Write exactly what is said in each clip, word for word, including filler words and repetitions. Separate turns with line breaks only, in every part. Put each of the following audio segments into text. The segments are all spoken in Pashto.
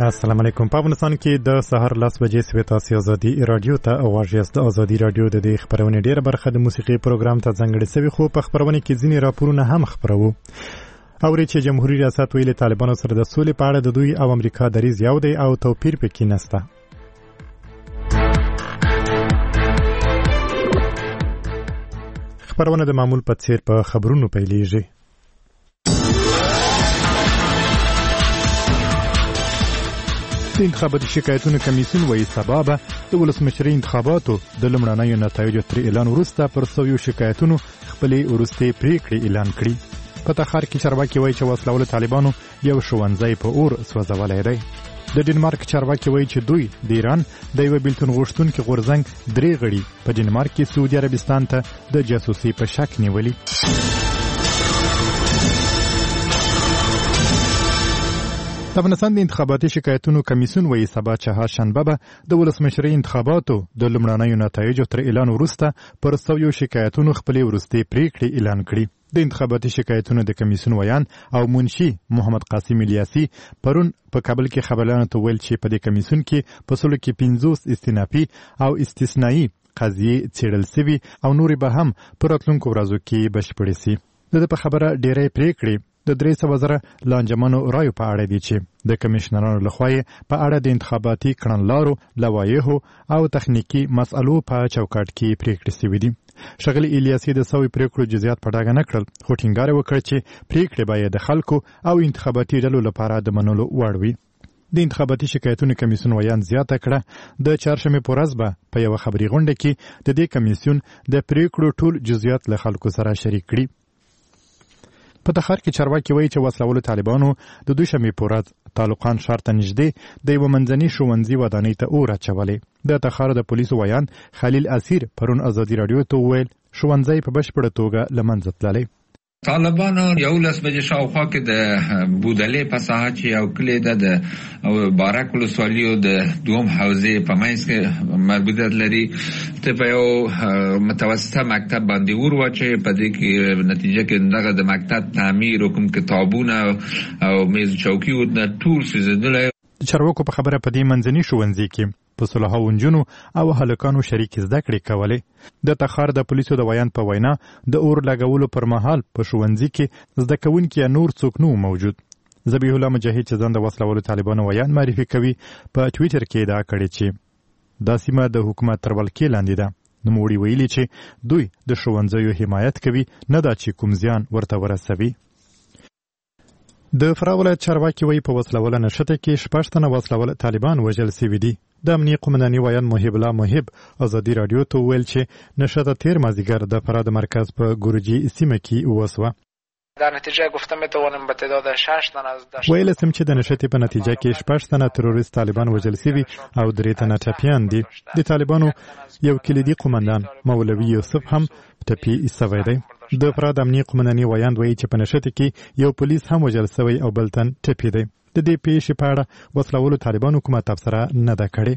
السلام علیکم. په افغانستان کې د سهار لس بجې سوي تاسو ازادي رادیو ته اواز یاست. د ازادي رادیو د دې خبرونه ډیره برخه د موسیقي پروګرام ته ځانګړې شوی، خو په خبرونه کې ځینې راپورونه هم خبرو. اوري چې جمهوریت ریاست ویلي طالبانو سره د سولې په اړه د دوی او امریکا دریځ یو دی او توپیر پکې نشته. خبرونه د معمول په څیر په خبرونو پیلېږي. د انتخاباتي شکایتونو کمیسیون وایي سبا به د ولسمشرۍ انتخاباتو د لومړنیو نتایجو تر اعلان وروسته پر سویو شکایتونو خپلې وروستۍ پریکړې اعلان کړي. په تخار کې چارواکي وایي چې وسلهوالو طالبانو یو ښوونځی په اور سوځولی دی. د ډنمارک چارواکي وایي چې دوی د ایران د یوه بیلتون غوښتونکي غورځنګ درې غړي په ډنمارک کې سعودي عربستان ته د جاسوسۍ په شک نیولي. د افغانستان د انتخاباتي شکایتونو کمیسیون وایي سبا چهارشنبه به د ولسمشرۍ انتخاباتو د لومړنیو نتایجو تر اعلان وروسته پر سویو شکایتونو خپلې وروستۍ پریکړې اعلان کړي. د انتخاباتي شکایتونو د کمیسیون ویان او منشي محمد قاسم الیاسي پرون په کابل کې خبريالانو ته ویل چې په دې کمیسیون کې په سلو کې پنځوس استینافي او استثنایی قضیې څېړل سوي او نورې به هم په راتلونکو ورځو کې بشپړې سي. د ده په خبره ډېری پریکړې د درې سوه زره لانجمنو رایو په اړه دي چې د کمیشنرانو لخوا یې په اړه د انتخاباتي کړنلارو، لوایحو او تخنیکي مسألو په چوکاټ کې پریکړې سوي دي. ښاغلي الیاسي د سوي پریکړو جزئیات په ډاګه نه کړل، خو ټینګار وکړ چې پریکړې باید د خلکو او انتخاباتي ډلو لپاره د منلو وړ وي. د انتخاباتي شکایتونو کمیسیون ویان زیاته کړه د چهارشنبې په ورځ به په یوه خبري غونډه کې د دې کمیسیون د پریکړو ټول جزئیات له خلکو سره شریک کړي. په تخار کې چارواکي وایي چې وسلهوالو طالبانو د دوشنبې په ورځ طالقان ښار ته نږدې د یوه منځني ښوونځي ودانۍ ته اور اچولی. د تخار د پولیسو ویان خلیل اسیر پرون ازادي راډیو ته وویل ښوونځی په بشپړه توګه له منځه تللی.
طالبانو یولس بجې شاوخوا کې د بودلې په ساحه چې یو کلی ده د بارک ولسوالیو د دوم حوزې په منځ کې مربوطیت لري ته په یو متوسطه مکتب باندې اور واچوي. په دې کې نتیجه کې دغه د مکتب تعمیر او کوم کتابونه او میز چوکۍ ټول سوځېدلی.
چارواکو په خبره په دې منځني ښوونځي کې په سلهاوو نجونو او هلکانو شریکې زده کړې کولې. د تخار د پولیسو د ویان په وینا د اور لګولو پر مهال په ښوونځي کې زده کوونکي نور څوک نه موجود. ذبیح الله مجاهد چې ځان د وسلهوالو طالبانو ویان معرفي کوي په ټویټر کې ادعا کړې چې دا سیمه د حکومت تر ولکې لاندې ده. نوموړي ویلي چې دوی د ښوونځیو حمایت کوي، نه دا چې کوم زیان ورته ورسوي. د فراه ولایت چارواکي وایي په وسلهواله نښته کې شپږ تنه وسلهوال طالبان وژل سوي دي. د امنیه قومنداني ویان محب الله محب ازادي راډیو ته وویل چې نښته تیر مازدیګر د فراه د مرکز په ګورجي سیمه کې وسوه.
در نتیجه گفته میتوانیم به تعداد شش تن از دشت
ویل سم چې د نښتې په نتیجه کې شپږ تنه تروریست طالبان وژل سوي او درې تنه ټپیان دي. د طالبانو یو کلیدي قومندان مولوي یوسف هم ټپي سوی دی. د فراه د امنیه قومنداني ویان وایي چې په نښتې کې یو پولیس هم وژل سوی او بل تن ټپي دی. د دې پیښې په اړه وسلهوالو طالبانو کومه تبصره نه ده کړې.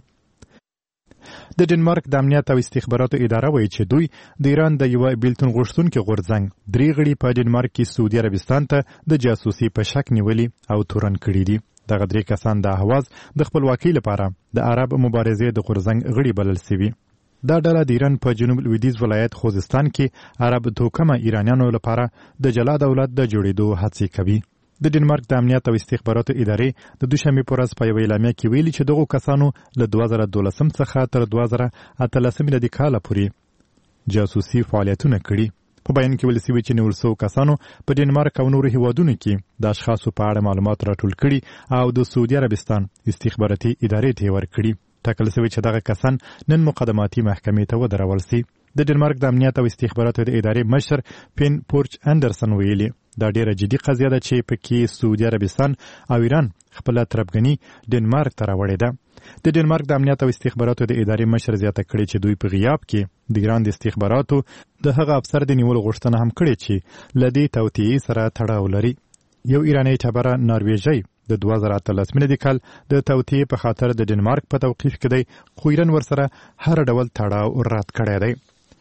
د ډنمارک د امنیت او استخباراتو اداره وایي چې دوی د ایران د یوه بیلتون غوښتونکي غورځنګ درې غړي په ډنمارک کې سعودي عربستان ته د جاسوسۍ په شک نیولي او تورن کړي دي. دغه درې کسان د اهواز د خپلواکۍ لپاره د عرب مبارزې د غورځنګ غړي بلل سوي. دا ډله د ایران په جنوب لویدیځ ولایت خوزستان کې عرب توکمه ایرانیانو لپاره د جلا دولت د جوړېدو هڅې کوي. د ډنمارک د امنیت او استخباراتو ادارې د دوشنبې په ورځ په یوه اعلامیه کې ویلي چې دغو کسانو له دوه زره دولسم څخه تر دوه زره اتلسم میلادي کاله پورې جاسوسي فعالیتونه کړي. په بیان کې ویل سوي چې نیول سوو کسانو په ډنمارک او نورو هیوادونو کې د اشخاصو په اړه معلومات راټول کړي او د سعودي عربستان استخباراتي ادارې ته یې ورکړي. ټاکل سوي چې دغه کسان نن مقدماتي محکمې ته ودرول سي. د ډنمارک د امنیت او استخباراتو د ادارې مشر پین پورچ اندرسن ویلي دا ډیره جدي قضیه ده چې پکې سعودي عربستان او ایران خپله تربګني ډنمارک ته راوړې ده. د ډنمارک د امنیت او استخباراتو د ادارې مشر زیاته کړې چې دوی په غیاب کې د ایران د استخباراتو د هغه افسر د نیولو غوښتنه هم کړې چې له دې توطیې سره تړاو لري. یو ایراني ټبره نارویژۍ د دوه زره اتلس میلادي کال د توطیې په خاطر د ډنمارک په توقیف کې دی، خو ایران ورسره هر ډول تړاو رد کړی دی.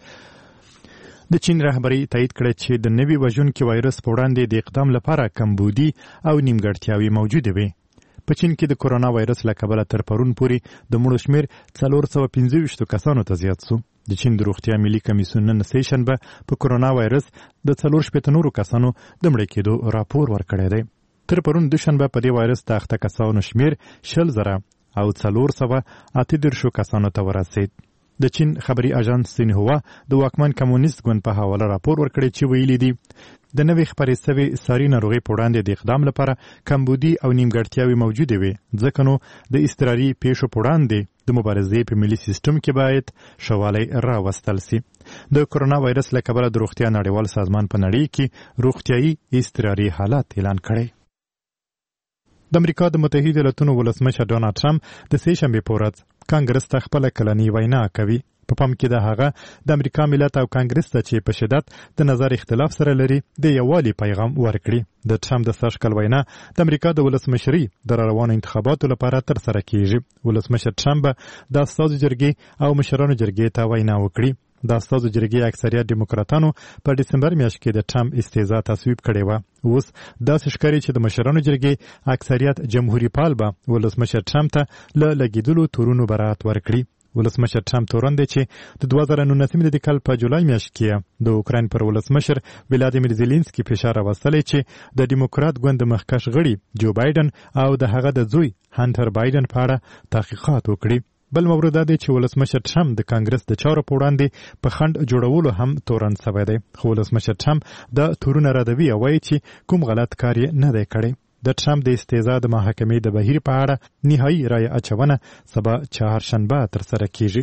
د چین رهبري تایید کړه چې د نوي وژونکي وایرس په وړاندې د اقدام لپاره کمبودي او نیمګړتیاوې موجودې وي. په چین کې د کورونا وایرس له کبله تر پرون پورې د مړو شمېر څلور سوه پنځه ویشتو کسانو ته زیات سو. د چین د روغتیا ملي کمیسیون نن سه شنبه په کورونا وایرس د څلور شپېته نورو کسانو د مړه کېدو راپور ورکړی دی. تر پرون دوشنبه په دې وایرس د اخته کسانو شمېر شل زره او څلور سوه اته دېرشو کسانو ته ورسېد. د چین خبري اژانس سینهوا د واکمن کمونیست ګوند په حواله راپور ورکړی چې ویلي دي د نوې خپرې سوې ساري ناروغۍ په وړاندې د اقدام لپاره کمبودي او نیمګړتیاوې موجودې وي، ځکه نو د اضطراري پیښو په وړاندې د مبارزې په ملي سیستم کې باید شوالی راوستل سي. د کورونا وایرس له کبله د روغتیا نړیوال سازمان په نړۍ کې روغتیایي اضطراري حالت اعلان کړی. د امریکا د متحده ایالاتونو ولسمشر ډونالډ ټرمپ د سه شنبې په ورځ کانګرس ته خپله کلنۍ وینا کوي. په پام کې د هغه د امریکا ملت او کانګرس ته چې په شدت د نظر اختلاف سره لري د یووالي پیغام ورکړي. د ټرمپ د سږ کال وینا د امریکا د ولسمشرۍ د روانو انتخاباتو لپاره ترسره کیږي. ولسمشر ټرمپ د استازو جرګې او مشرانو جرګې ته وینا وکړي. د استازو جرګې اکثریت ډیموکراتانو په ډسمبر میاشت کې د ټرمپ استعزا تصویب کړې وه. اوس داسې ښکاري چې د مشرانو جرګې اکثریت جمهوریت پال به ولسمشر ټرمپ ته له لګېدلو تورونو برات ورکړي. ولسمشر ټرمپ تورن دی چې د دوه زره نولسمې د کال په جولای میاشت کې د اوکراین پر ولسمشر ولادیمیر زیلینسکي فشار راوستلی چې د ډیموکرات ګوند د مخکښ غړي جو بایدن او د هغه د زوی هانټر بایدن په اړه تحقیقات وکړي. بل مورد دا دی چې ولسمشر ټرمپ د کانګرس د چارو په وړاندې په خنډ جوړولو هم تورن سوی دی، خو ولسمشر ټرمپ د تورونه ردوي او وایي چې کوم غلط کار یې نه دی کړی. د ټرمپ د استعزا د محاکمې د بهیر په اړه نهایي رایه اچونه سبا چهارشنبه ترسره کیږي.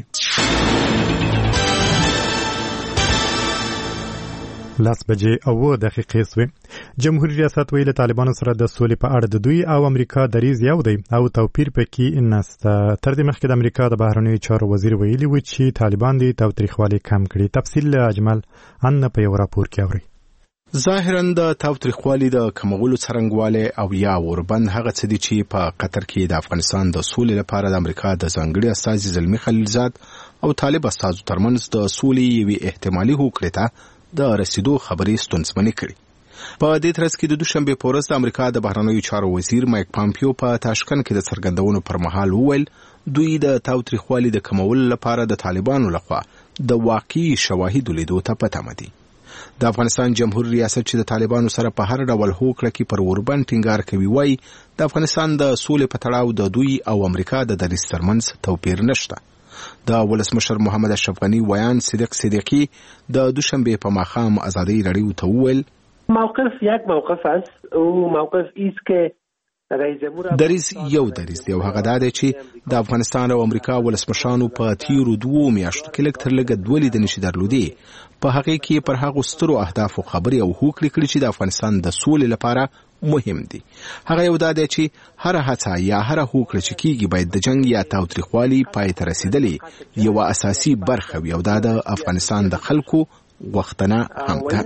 لاس بجې اوه دقیقې سوې. جمهوریت ریاست ویلي طالبانو سره د سولې په اړه د دوی او امریکا دریځ یو دی او توپیر پکې نسته. تر دې مخکې د امریکا د بهرنیو چارو وزیر ویلي و چې طالبان دي تاوتریخوالي کم کړي. تفصیل اجمل ان په یو راپور کې اوري.
ظاهراً د تاوتریخوالي د کمولو څرنګوالی او یا اوربند هغه څه دي چې په قطر کې د افغانستان د سولې لپاره د امریکا د ځانګړي استازي زلمي خلیلزاد او طالب استازو ترمنځ د سولې یوې احتمالي هوکړې ته د رسیدو خبرې ستونزمنې کړي. په دې ترڅ کې د دوشنبې په ورځ د امریکا د بهرنیو چارو وزیر مایک پامپیو په تاشکند کې د څرګندونو پر مهال وویل دوی د تاوتریخوالي د کمولو لپاره د طالبانو لخوا د واقعي شواهدو لیدو ته په تمه دي. د افغانستان جمهوریت ریاست چې د طالبانو سره په هر ډول هوکړه کې پر اوربند ټینګار کوي وایي د افغانستان د سولې په تړاو د دوی او امریکا د دریځ ترمنځ توپیر نشته. د ولسمشر محمد اشرف غني ویان صدیق صدیقی د دوشنبه په ماښام ازادي رادیو ته وویل
موقف یک موقف است او موقف ایست که
دریځ یو دریځ دی او هغه دا دی چې د افغانستان او امریکا ولسمشرانو په تیرو دوو میاشتو کې لږ تر لږه دوه لیدنې شي درلودې. په هغې کې پر هغو سترو اهدافو خبرې او هوکړې کړي چې د افغانستان د سولې لپاره مهم دي. هغه یو دا دی چې هره هڅه یا هره هوکړه چې کیږي باید د جنګ یا تاوتریخوالي پای ته رسیدلې یوه اساسي برخه وي او دا د افغانستان د خلکو وختنه هم ده.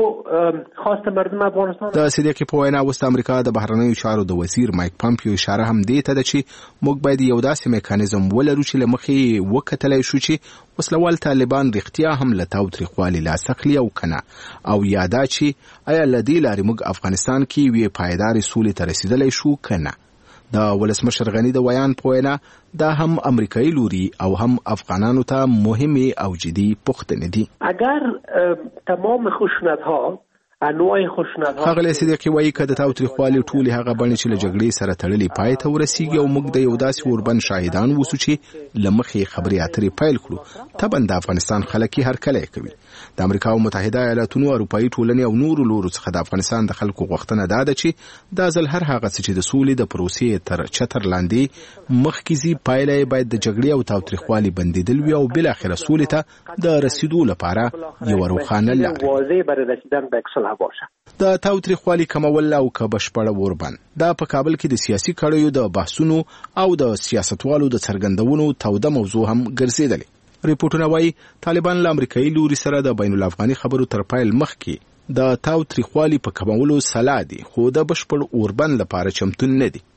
د صدیقي په وینا اوس د امریکا د بهرنیو چارو د وزیر مایک پامپیو اشاره هم دې ته ده چې موږ باید یو داسې میکانیزم ولرو چې له مخې وکتلی شو چې وسلوال طالبان رښتیا هم له تاوتریخوالي لاس اخلي او کنه، او یا دا چې آیا له دې لارې موږ افغانستان کې یوې پایدارې سولې ته رسیدلی شو کنه. د ولسمشر غني د ویان په وینا دا هم امریکایي لوري او هم افغانانو ته مهمه او جدي پوښتنې دي.
اگر تمام خشونت‌ها انواع خشونت‌ها
هغه صدیقي وایي که د تاوتریخوالي ټولې هغه بڼې چې له جګړې سره تړلې پای ته ورسیږي او موږ د یو داسې اوربند شاهدان اوسو چې له مخې خبرې اترې پیل کړو، طبعا د افغانستان خلک یې هرکلی کوي. د امریکا متحده ایالاتونو اروپایي ټولنې او نورو لورو څخه د افغانستان د خلکو غوښتنه دا ده چې دا ځل هر هغه څه چې د سولې د پروسې تر چتر لاندې مخکې ځي پایله یې باید د جګړې او تاوتریخوالي بندېدل وي او بالاخره سولې ته د رسیدو لپاره یوه روښانه لاره
باشه.
د تاوتریخوالي کمول او که بشپړه اوربند دا په کابل کې د سیاسي کړیو د بحثونو او د سیاستوالو د څرګندونو توده موضوع هم ګرځېدلې. ریپورټونه وایي طالبان له امریکایي لوري سره د بین الافغاني خبرو تر پیل مخکې د تاوتریخوالي په کمولو سلا دي، خو د بشپړ اوربند لپاره چمتون نه دي.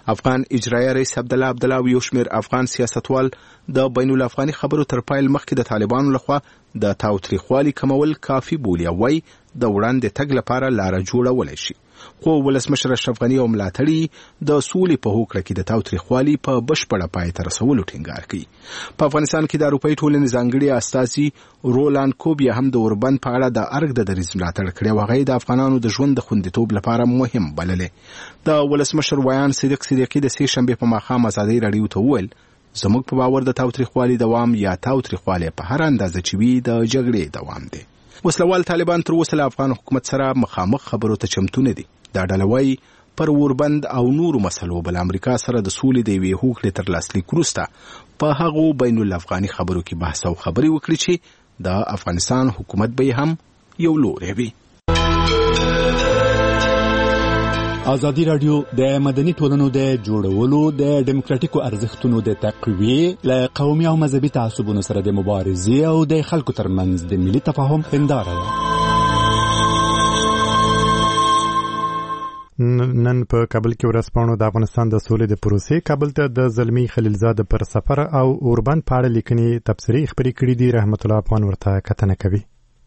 افغان اجرایي رئیس عبدالله عبدالله او یو شمېر افغان سیاستوال د بین الافغاني خبرو تر پایل مخکې د طالبانو لخوا د تاوتریخوالي کمول کافي بولي او وایي د وړاندې تګ لپاره لاره جوړولی شي. خو ولسمشر اشرف غني او ملاتړي د سولې په هوکړه کې د تاوتریخوالي په بشپړه پای ته رسولو ټینګار کوي. په افغانستان کې د اروپایي ټولنې ځانګړي استازي رولاند کوبیا هم د اوربند په اړه د ارګ د دریځ ملاتړ کړی او هغه د افغانانو د ژوند د خوندیتوب لپاره مهم بللې. د ولسمشر ویان صدیق صدیقي د سې شنبې په ماښام ازادۍ راډیو ته وویل زموږ په باور د تاوتریخوالي دوام یا تاوتریخوالي په هر اندازه چې وي د جګړې دوام دی. وسلوال طالبان تر اوسه له افغان حکومت سره مخامخ خبرو ته چمتو نه دي. دا ډله وایي پر اوربند او نورو مسلو بل امریکا سره د سولې د یوې هوکړې تر لاسلیک وروسته په هغو بین الافغاني خبرو کې بحث او خبرې وکړي چې د افغانستان حکومت به هم یو لوری وي.
ازادي راډیو د مدني ټولنو د جوړولو د ډیموکراتیکو ارزښتونو د تقویې له قومي او مذهبي تعصبونو سره د مبارزې او د خلکو ترمنځ د ملي تفاهم هنداره ده.
نن په کابل کې ورځپاڼو د افغانستان د سولې د پروسې کابل ته د زلمی خلیلزاد پر سفر او اوربند په اړه لیکنې تبصرې خبرې کړې دي. رحمت الله افغان ورته کتنه کوي.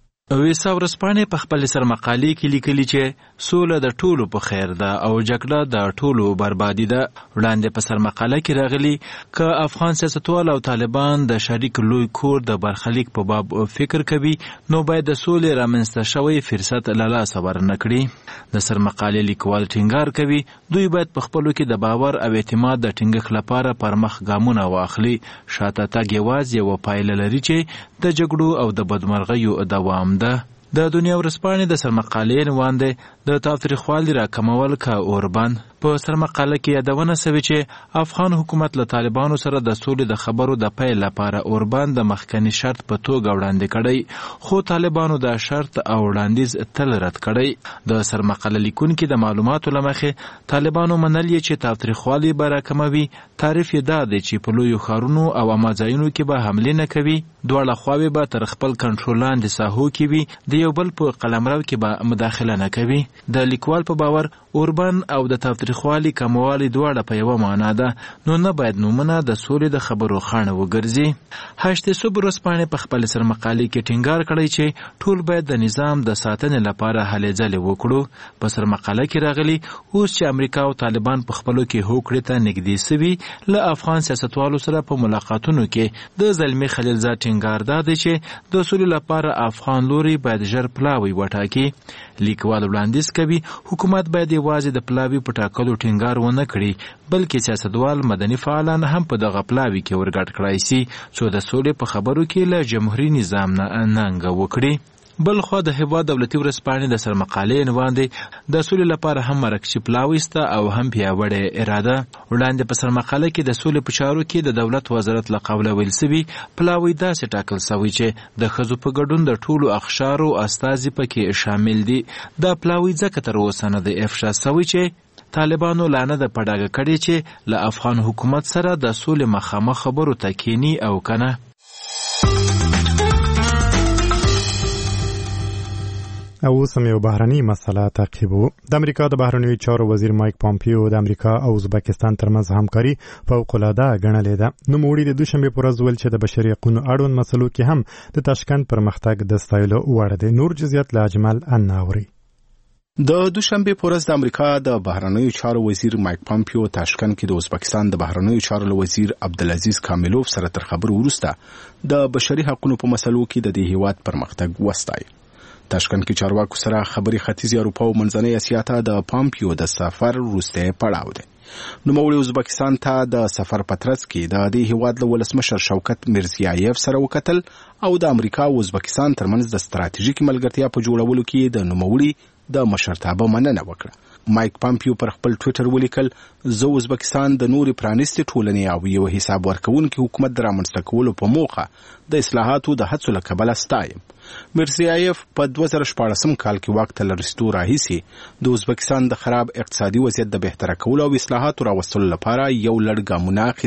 ویسا ورځپاڼې په خپل سرمقالې کې لیکلي چې سوله د ټولو په خیر ده او جګړه د ټولو بربادي ده. وړاندې په سرمقاله کې راغلي که افغان سیاستوال او طالبان د شریک لوی کور د برخلیک په باب فکر کوي نو باید د سولې رامنځته شوی فرصت له لاسه ورنه کړي. د سرمقالې لیکوال ټینګار کوي دوی باید په خپلو کې د باور او اعتماد د ټینګښت لپاره پرمخ ګامونه واخلي. شاته تګ یوازې یوه پایله لري چې د جګړو او د بدمرغیو دوام ده. د دنیا ورځپاڼې د سرمقالې عنوان دی د تاوتریخوالي راکمول که اوربند. په سرمقاله کې یادونه سوي چې افغان حکومت له طالبانو سره د سولې د خبرو د پیل لپاره اوربند د مخکنی شرط په توګه وړاندې کړی خو طالبانو د شرط او وړاندیز تل رد کړی. د سرمقاله لیکونکي د معلوماتو له مخې طالبانو منل چې تاوتریخوالي به راکموي. تعریف یې دا دی چې په لویو ښارونو او عامه ځایونو کې به حملې نه کوي. دواړه خواوې به تر خپل کنټرول لاندې ساحو کې وي. د یو بل په قلمرو کې به مداخله نه کوي. د لیکوال په باور اوربند او د تاوتریخوالي کموالی دواړه په یوه معنا ده نو نه باید نومونه د سولې د خبرو خاڼه وګرځي. هشت صبح ورځپاڼې په خپل سرمقالې کې ټینګار کړی چې ټول باید د نظام د ساتنې لپاره هلې ځلې وکړو. په سرمقاله کې راغلي اوس چې امریکا او طالبان په خپلو کې هوکړې ته نږدې سوي له افغان سیاستوالو سره په ملاقاتونو کې د زلمی خلیلزاد ټینګار دا دی چې د سولې لپاره افغان لوري باید ژر پلاوی وټاکي. لیکوال وړاندیز کوي حکومت باید یوازې د پلاوي په ټاکلو ټینګار ونه کړي بلکې سیاستوال مدني فعالان هم په دغه پلاوي کې ورګډ کړای سي څو د سولې په خبرو کې له جمهوریت نظام نه ننګه وکړي. بل خو د هیواد دولتي ورځپاڼې د سرمقالې عنوان دی د سولې لپاره هم مرکزي پلاوی سته او هم پیاوړې اراده. وړاندې په سرمقاله کې د سولې په چارو کې د دولت وزارت له قوله ویل سوي پلاوی داسې ټاکل سوی چې د ښځو په ګډون د ټولو اقشارو استازي پکې شامل دي. دا پلاوی ځکه تر اوسه نه دی افشا سوی چې طالبانو لا نه ده په ډاګه کړې چې له افغان حکومت سره د سولې مخامخ خبرو ته کینی او کنه.
او اوس هم یو بهرني مسله تعقیبو. د امریکا د بهرنیو چارو وزیر مایک پامپیو د امریکا او ازبکستان ترمنځ همکاري فوق‌العاده ګڼلې ده. نوموړي د دوشنبې په ورځ ویل چې د بشري حقوقو اړوند مسلو کې هم د تاشکند پرمختګ د ستایلو وړ دی. نور جزئیات له اجمل اناوري.
د دوشنبې په ورځ د امریکا د بهرنیو چارو وزیر مایک پامپیو تاشکند کې د ازبکستان د بهرنیو چارو وزیر عبدالعزیز کاملوف سره تر خبرو وروسته د بشري حقوقو په مسلو کې د دې هیواد پرمختګ وستایي. تاشکند کې چارواکو سره خبري ختیځ اروپا او منځنۍ اسیا ته د پامپیو د سفر وروسته پړاو دی. نوموړي ازبکستان ته د سفر په ترڅ کې د دې هیواد له ولسمشر شوکت میرزیایف سره وکتل او د امریکا او ازبکستان ترمنځ د ستراتیژیکي ملګرتیا په جوړولو کې د نوموړي د مشرتابه مننه وکړه. مایک پامپیو پر خپل ټویټر ولیکل زه ازبکستان د نوري پرانیستي ټولنې او یو حساب ورکوونکي حکومت د رامنځته کولو په موخه د اصلاحاتو د هڅو له کبله ستایم. میرزیایف په دوه زره شپاړسم کال کې واک ته له رسېدو راهیسې د ازبکستان د خراب اقتصادي وضعیت د بهتره کولو او اصلاحاتو راوستلو لپاره یو لړ ګامونه اخیستي.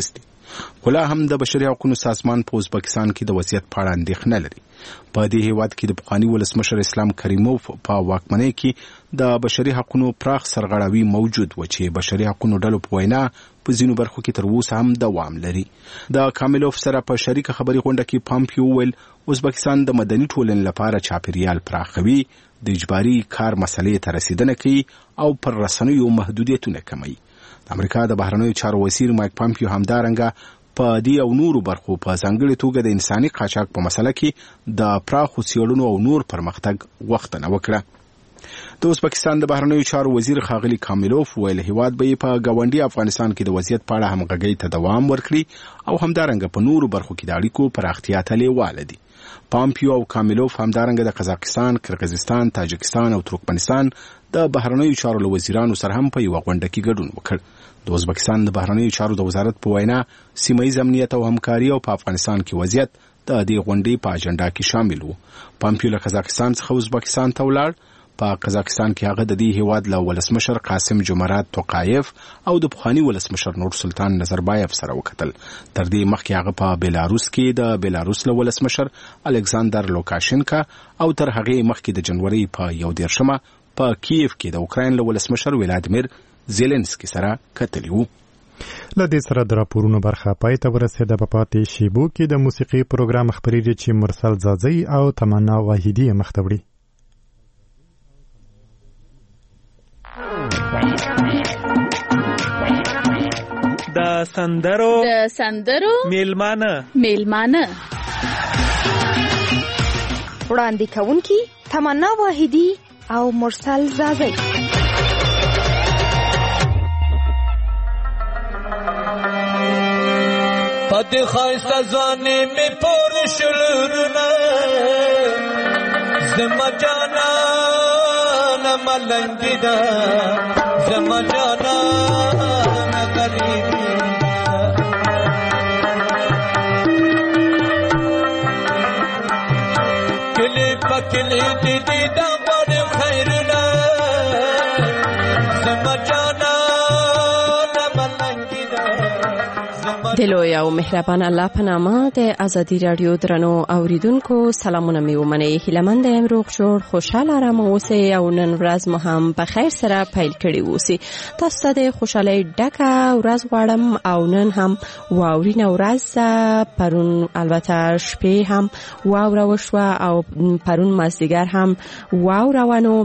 خو هم د بشري حقوقو سازمان په ازبکستان کې د وضعیت په اړه اندېښنه لري. په دې هیواد کې د پخواني ولسمشر اسلام کریموف په واکمنۍ کې د بشري حقوقو پراخ سرغړاوي موجود و چې بشري حقوقو ډلو په وینا په ځینو برخو کې تر اوسه هم دوام لري. د کاملوف سره په شریکه خبري غونډه کې پامپیو ویل ازبکستان د مدني ټولنې لپاره چاپیریال پراخوي، د اجباري کار مسلې ته رسیدنه کوي او پر رسنیو محدودیتونه کموي. د امریکا د بهرنیو چارو وزیر مایک پامپیو همدارنګه په دې او نورو برخو په ځانګړي توګه د انساني قاچاق په مسله کې د پراخو څېړنو او نور پرمختګ غوښتنه وکړه. د ازبکستان د بهرنیو چارو وزیر ښاغلي کاملوف ویل هیواد به په ګاونډي افغانستان کې د وضعیت په اړه همغږۍ ته دوام ورکړي او همدارنګه په نورو برخو کې د اړیکو پراختیا ته لیواله دي. پامپیو او کاملوف همدارنګه د قزاقستان، کرغیزستان، تاجکستان او ترکمنستان د بهرنیو چارو وزیرانو سره هم په یو غونډه کې ګډون وکړ. د ازبکستان د بهرنیو چارو د وزارت په وینا سیمه‌ییز امنیت او همکاري او په افغانستان کې وضعیت د دې غونډې په اجنډا کې شامل وو. پامپیو له قزاقستان څخه ازبکستان ته ولاړ. په قزاقستان کې هغه د دې هیواد له ولسمشر قاسم جمرات توقایف او د پخواني ولسمشر نور سلطان نظربایف سره وکتل. تر دې مخکې هغه په بیلاروس کې د بیلاروس له ولسمشر الکساندر لوکاشنکا او تر هغه مخکې د جنوري په یو دیرشمه په کیف کې د اوکراین له ولسمشر ولادیمیر زيلنسکي سره کتلی وو.
لدې سره د راپورونو برخه پای ته ورسېده. په پاتې شیبو کې د موسیقي پروګرام خبرېږي چې مرسل زازی او تمنا واحدی مخته وړي.
د سندرو
د سندرو
میلمانه
میلمانه
وړاندې کوونکی تمنا واحدی او مرسل زازی.
پد خواست ازوانی می پور شلورنا زما جانا نمالنگی دا زما جانا نگریدی کلی پا کلی دیدی دا بار خیرنا زما جانا نمالنگی دا.
د لوی او مهربان الله په نامه د ازادي رادیو درنو اوریدونکو سلامونه مې ومنئ. هیلهمند یم روغ جوړ خوشحاله آرام اوسئ او نن ورځ مو هم په خیر سره پیل کړې اوسئ. تاسو ته د خوشحالۍ ډکه ورځ غواړم او نن هم واورینه ورځ. پرون البته شپې هم واوره وشوه او پرون مازدیګر هم واوره ونه.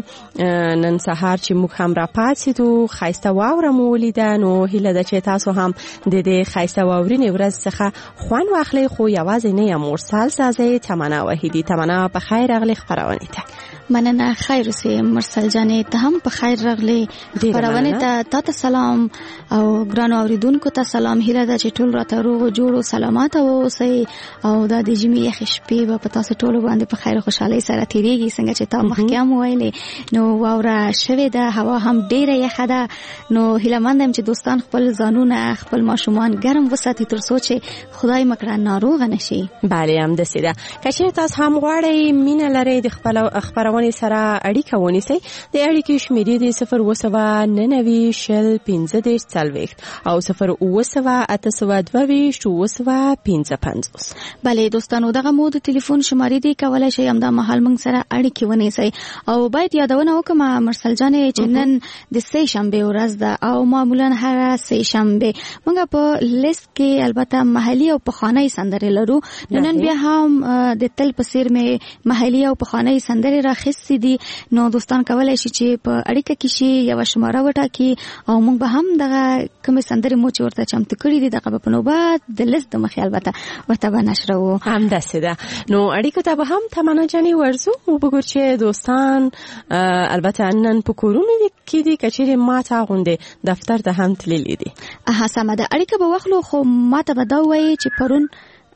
نن سهار چې موږ هم راپاڅېدو ښایسته واوره مو ولیده. نو هیله ده چې تاسو هم د دې ښایسته واورینې ورځ څخه خوند واخلئ. خو یوازې نه یم مرسل زازی تمنا واحدی. تمنا په خیر راغلې خپرونې ته.
مننه. خیر اوسئ مرسل جانې ته هم په خیر راغلې خپرونې ته. تا ته سلام او ګرانو اوریدونکو ته سلام. هیله ده چې ټول راته روغ جوړ او سلامات اوسئ او دا د ژمي یخې شپې به په تاسو ټولو باندې په خیر او خوشحالۍ سره تیریږي. څنګه چې تا مخکې هم ویلې نو واوره شوې ده، هوا هم ډیره یخه ده. نو هیله مند یم چې دوستان خپل ځانونه خپل ماشومان ګرم وساتي تر څو چې خدای مکړه ناروغه نشي.
بله هم داسې ده. که چېرې تاسو هم غواړئ مینه لرئ د خپرونې سره اړیکه ونیسئ. د اړیکې شمیرې د صفر اوه سوه نهه نوي شل پنځه دېرش څلوېښت او صفر اوه سوه اته سوه دوه ویشت اوه سوه پنځه پنځوس.
بله دوستانو دغه مو د ټلیفون شمارې دی کولی شئ همدا مهال موږ سره اړیکې ونیسئ. او باید یادونه وکړم مرسل جانې چې نن د سې شنبې ورځ ده او معمولا هره سې شنبې موږ په لیست کې البته محلي او پخوانی سندرې لرو. نن بیا هم د تل په څیر مې محلي او پخوانی سندرې راخیستې دي. نو دوستان کولی شي چې په اړیکه کې شي یوه شماره وټاکي او موږ به هم دغه کومې سندرې مو چې ورته چمتو کړي دي دغه به په نوبت د لیست د مخې البته ورته به نشروو.
همداسې ده. نو اړیکو ته به هم تمنا جانې ورځو. وبګور چې دوستان البته نن په کورونو کې دي که چېرې ما ته غوندې دفتر ته هم تللي دي.
اها سمه ده. اړیکه به واخلو خو ما ته به دا ووایي چې پرون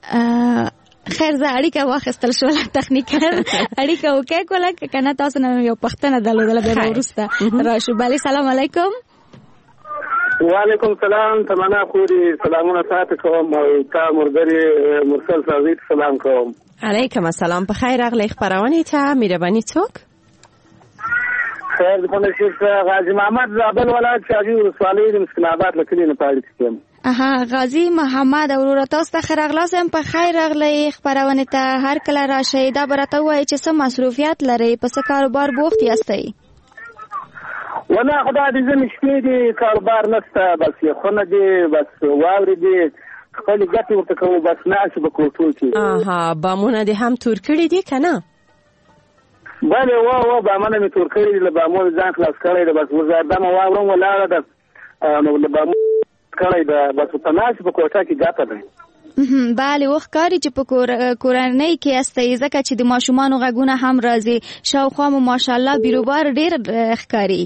خیر زه اړیکه واخیستل شوله تخنیکر اړیکه وکړه کوله که نه تاسو نه یو پښتنه درلودله بیا به وروسته راشو. بلې سلام علیکم.
وعلیکم سلام. تمنا خوري سلامونه تاسو کوم او تا مرګري مرسل زازی سلام کوم.
علیکم السلام. په خیر راغلی خپرونې ته. مهرباني څوک؟
خیر د پنځه غازی محمد زابل ولایت شاجوی ولسوالۍ د مسکن آباد له کلي نه پاړې کېم.
اها غازی محمد اورور تاسو ته خراغلاسم په خیر راغلی خبرونه ته هر کله راشي دا برته وای چې څه مصروفیت لري په څه کاروبار بوخت یاستئ
ولا خدای دې زموږ شپې دي کاروبار نشته بس یو خونه دي بس واوري دي خپل ګټه ورته کوو بس ناش به کوټو کې
اها بامونه دې هم تور کړی دي کنه
بله وا وا بامونه می تور کړی دي له بامونه ځان خلاص کړی دی بس وزاردم واورم ولاړه ده نو له بامونه کړی ده بس په ناش په کوټه کې ګټه ده
بله وښکاري چې په کورنۍ کې استئ ځکه چې د ماشومان غږونه هم راځي شاوخوا مو ماشاءالله بیروبار ډیر ښکاري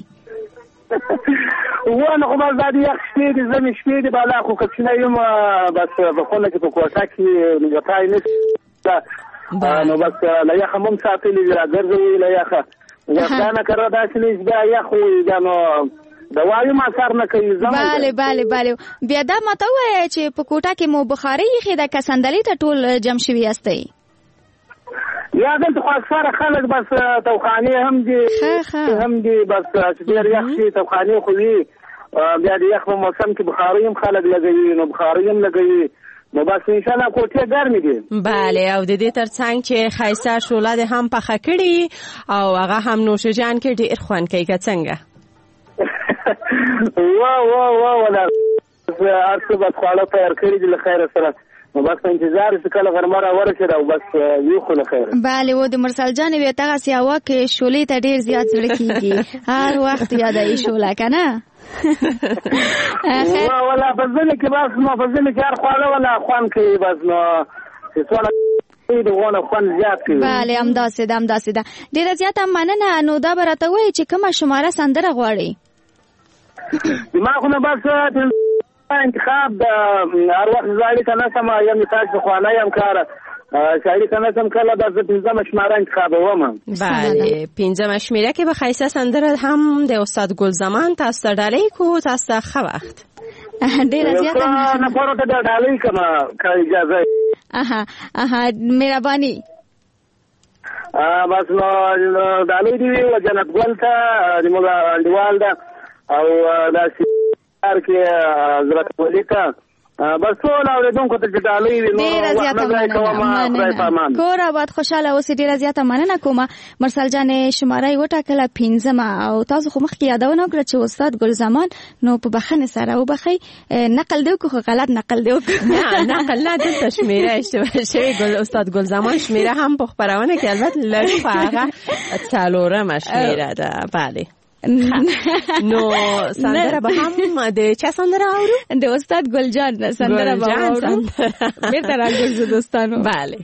وانا خو بس دا دی یخ شپې دي زمې شپې دي بالا خو کښنه یم بس په خونه کې په کوټه کې لګتای نه نو بس لا یخ هم ساتلې راګرځي لا یخ وځانه کړه دا چې دا یخ وي نو دوايي ما کار نه کوي زما
bale bale bale بیا دا ماته وای چې په کوټه کې مو بخاري یې د کسندلې ته ټول جمع شوی استئ
یا دلته خو اکثر خلک بس توخانه هم دي هم دي بس چې ډیر یخ شي توخانه خو وي بیا د یخ په موسم کې بخاري هم خلک لګوي نو بخاري هم لګوي نو بس ان شاء الله کوټه ګرمي دي
bale او د دې ترڅنګ چې خایسه شوله د هم پخه کړي او هغه هم نوشجان کې ډیر خوان کوي څنګه
وا وا وا ولا ارڅ بس خاله تیار کړی دي له خیر سره نو بس انتظار چې کله غرمه ورشي او بس یو خو له خیر
bale و د مرسل جان وی تاغه سیاوه کې شولې ته ډیر زیات زړه کیږي هر وخت یادای شوله کنه
وا ولا فزل کې بس نو فزل کې هر خاله ولا خوان کوي بس نو څه دغه خوان زیات کوي
bale امداسه د امداسه د ډیر زیات مننه نو دا برته وای چې کومه شماره سندره غواړي
ما خو نه بس انتخاب د هر وخت ځای کنه سم یم تاسو خو نه یم کار شاعري کنه سم کله د پنځم شماره انتخاب ومه
bale پنځم شماره کې به خیسه سندره هم د استاد ګل زمان تاسو ډالې کو تاسو خو وخت
ډیر زیات
نه پروت د ډالې کما کا اجازه
اها اها مهرباني
بس نو ډالې دی او جنت ګل ته د موږ دیوال ده او دا سیار کې حضرت ولیکا بس ټول اوریدونکو ته ډالۍ وي نو
ډیر زیاته مننه کور آباد خوشاله اوسې ډیر زیاته مننه کوم مرسل جان شماره یو ټاکله پنځم او تاسو خو مخکې یادونه کړ چې استاد ګل زمان نو په بخنه سره او بخي نقل دیو خو غلط نقل دیو
نه نقل نه د تشمیره شوی ګل استاد ګل زمان شمیره هم په خبرونه کې البته لږ فارغه څلورم شمیره ده bale نو سندره به هم د چا سندره اورو
د استاد ګلجان سندره به اورو بیرته راګرځو دوستانو
bale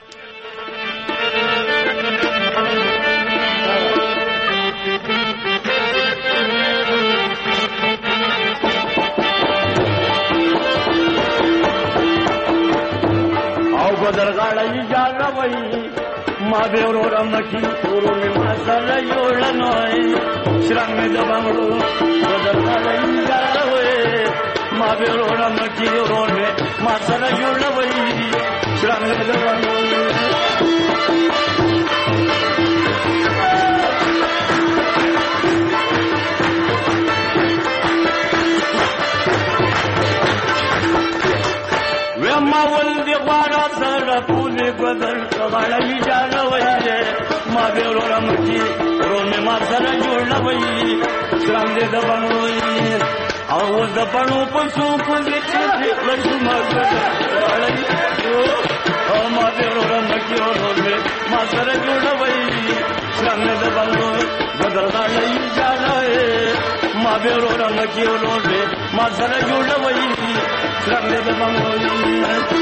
او بدرغاړی جالوي ما به ورور مکی ورور ما سره یوړنوي شرنګ د بنگړو بدرغاړی جالوي ما به ورور مکی ورور ما سره یوړنوي شرنګ د بنگړو ما ولد غواړه سره پولې بدل غړې جوړوي ما به ورم کی ورو مې ما سره جوړوي څنګه د بنوي او د بنو په څو په دې چې لږ ما غړې او ما به ورم کی ورو مې ما سره جوړوي څنګه د بنو بدل غړې جوړوي ما به ورم کی ورو مې ما سره جوړوي څنګه د بنو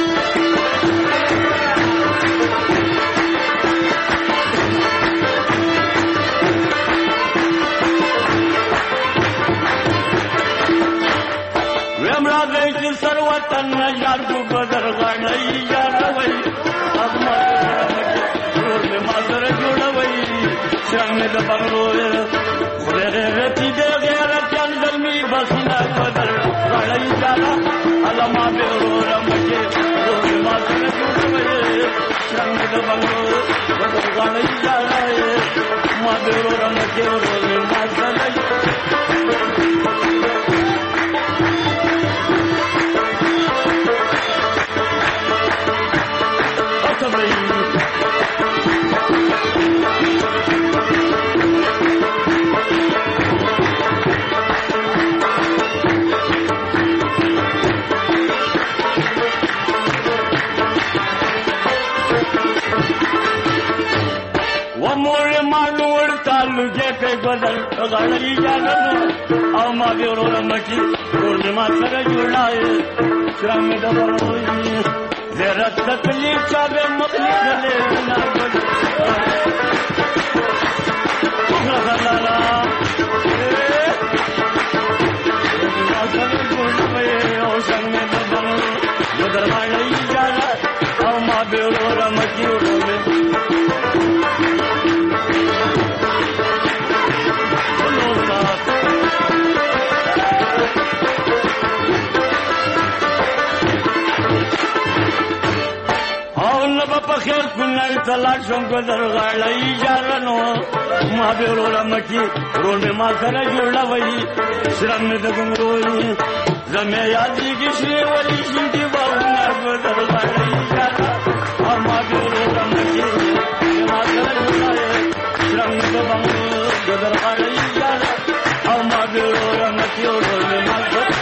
ومرا دې سر وطن یار کو بدر غړې یاروي اما ورور دې ما سره جوړوي څنګه د بنگلو خدای رتی دې غیرت انځمي بسنا بدر غړې یارا علما به ورور مکه ورور ما سره جوړوي څنګه د بنگلو بدر غړې یارا ما به ورور مکه ورور ما سره لوګه کې بدل غړی جانو او ما به ورو مچي ورته ما سره جوړای شرم د ورونی زرا تکلیف چا به مخلص له نه ګل لا لا او څنګه د ورونی یو درمایي جانا او ما به ورو مچي ورته خیر کولای تلاش شم کو درغړی جارنو ما به ورو مکی ورو ما سره جوړلا وای شرم د ګمروي زمه یادې کی شری ولی شي دی باونه کو درغړی جارا ما به ورو مکی ما سره جوړلا شرم د باونه درغړی جارا ما به ورو مکی ورو ما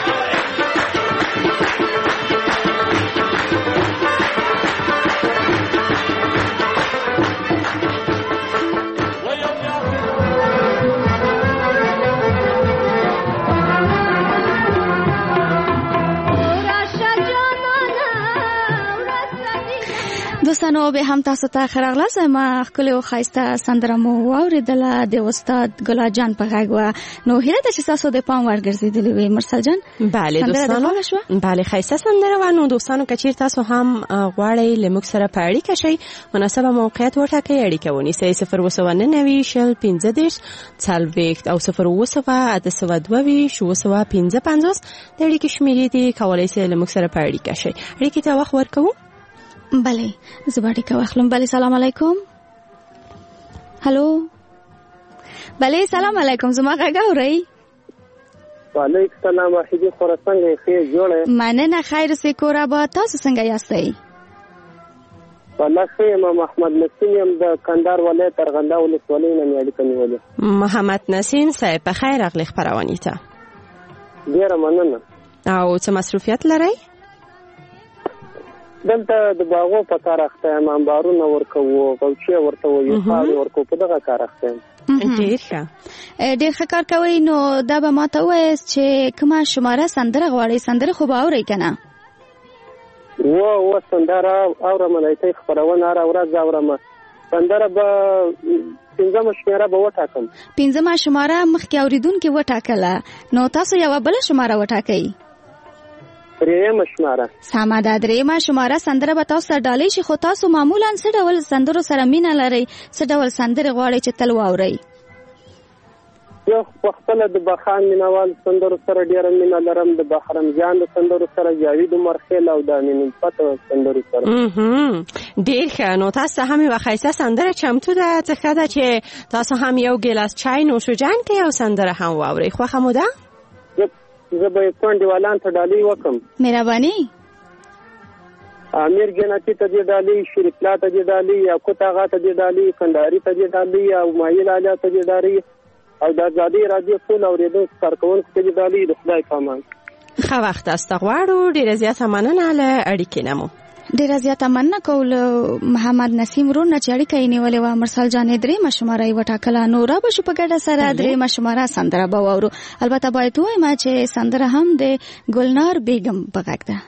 دوستانو به هم تاسو ته خراغلاس ما خپل او خایسته سندره مو اوریدله د استاد ګلا جان په غږ نو هیله ده چې تاسو د پام ورګرځیدلی وي مرسل جان.
بله دوستانو بله خایسته سندره و نو دوستانو کچیر تاسو هم غواړئ لمک سره په اړیکه شئ مناسبه موقعیت وټاکئ اړیکه ونیسئ صفر اووه سوه نهه نوي شل پنځه دېرش څلوېښت او صفر اووه سوه اته سوه دوه ویشت اووه سوه پنځه پنځوس د اړیکې شمیرې دي کولی شئ لمک سره په اړیکه شئ. اړیکې ته وخت ورکوو.
بله زباړی کا واخلم. بله سلام علیکم. هلو بله سلام علیکم زما غږ اورئ؟
وعلیکم السلام وحیدی خراسان خیر جوړه
مننه خیر سې کور به تاسو څنګه یاستئ؟
والله خیر ما محمد نسیم یم د کندهار ولایت ارغنده ولسوالۍ نه مې اړیکه نیولې.
محمد نسیم صاحب په خیر راغلی خپرونې ته.
ډیره مننه.
او څه مصروفیت لرئ؟
دلته د باغو په کار اخته یم انبارونه ورکوو غوچې ورته وایو خاورې ورکوو په دغه کار اخته یم.
ډېر ښه
ډېر ښه کار کوئ. نو دا به ما ته ووایاست چې کومه شماره سندره غواړئ؟ سندره خو به اورئ که نه؟
اوه اوه سندره اورم لایتۍ خپرونه هره ورځ اورم. سندره به پنځمه شماره به وټاکم.
پنځمه شماره مخکې اورېدونکي وټاکله نو تاسو یوه بله شماره وټاکئ.
درېیمه شماره.
سمه ده درېیمه شماره سندره به تاسو سره ډالۍ شي. خو تاسو معمولا څه ډول سندرو سره مینه لرئ؟ څه ډول سندرې غواړئ چې تل واورئ؟
زه په خپله د بخان مینهوال سندرو سره ډېره مینه لرم، د بهرام جان د سندرو سره، جاوید عمرخیل او د امین الفتح سندرو سره.
ډېر ښه. نو تاسو هم یوه ښایسته سندره چمتو ده. څه ښه ده چې تاسو هم یو ګیلاس چای نوشوجان کړئ او سندره هم واورئ. خوښه مو ده؟
زه به یې کونډیوالان ته ډالۍ وکړم.
مهرباني.
امیر جنتی ته دې ډالۍ، شریف لا ته دې ډالۍ، یاقوت آغا ته دې ډالۍ، کندهاري ته دې ډالۍ او مایل عالیه ته دې ډالۍ او د ازادۍ راډیو ټول اورېدونکو کارکوونکو ته دې ډالۍ. د خدای په امان.
ښه وخت است غواړو. ډېره زیاته مننه له اړیکې نه مو.
ډېره زیاته مننه کوو محمد نسیم ورور نه چې اړیکه یې نیولې وه. مرسل جانې درېیمه شماره یې وټاکله. نو را به شو په ګډه سره درېیمه شماره سندره به واورو. البته باید ووایم چې سندره هم د ګلنار بیګم په غږ ده.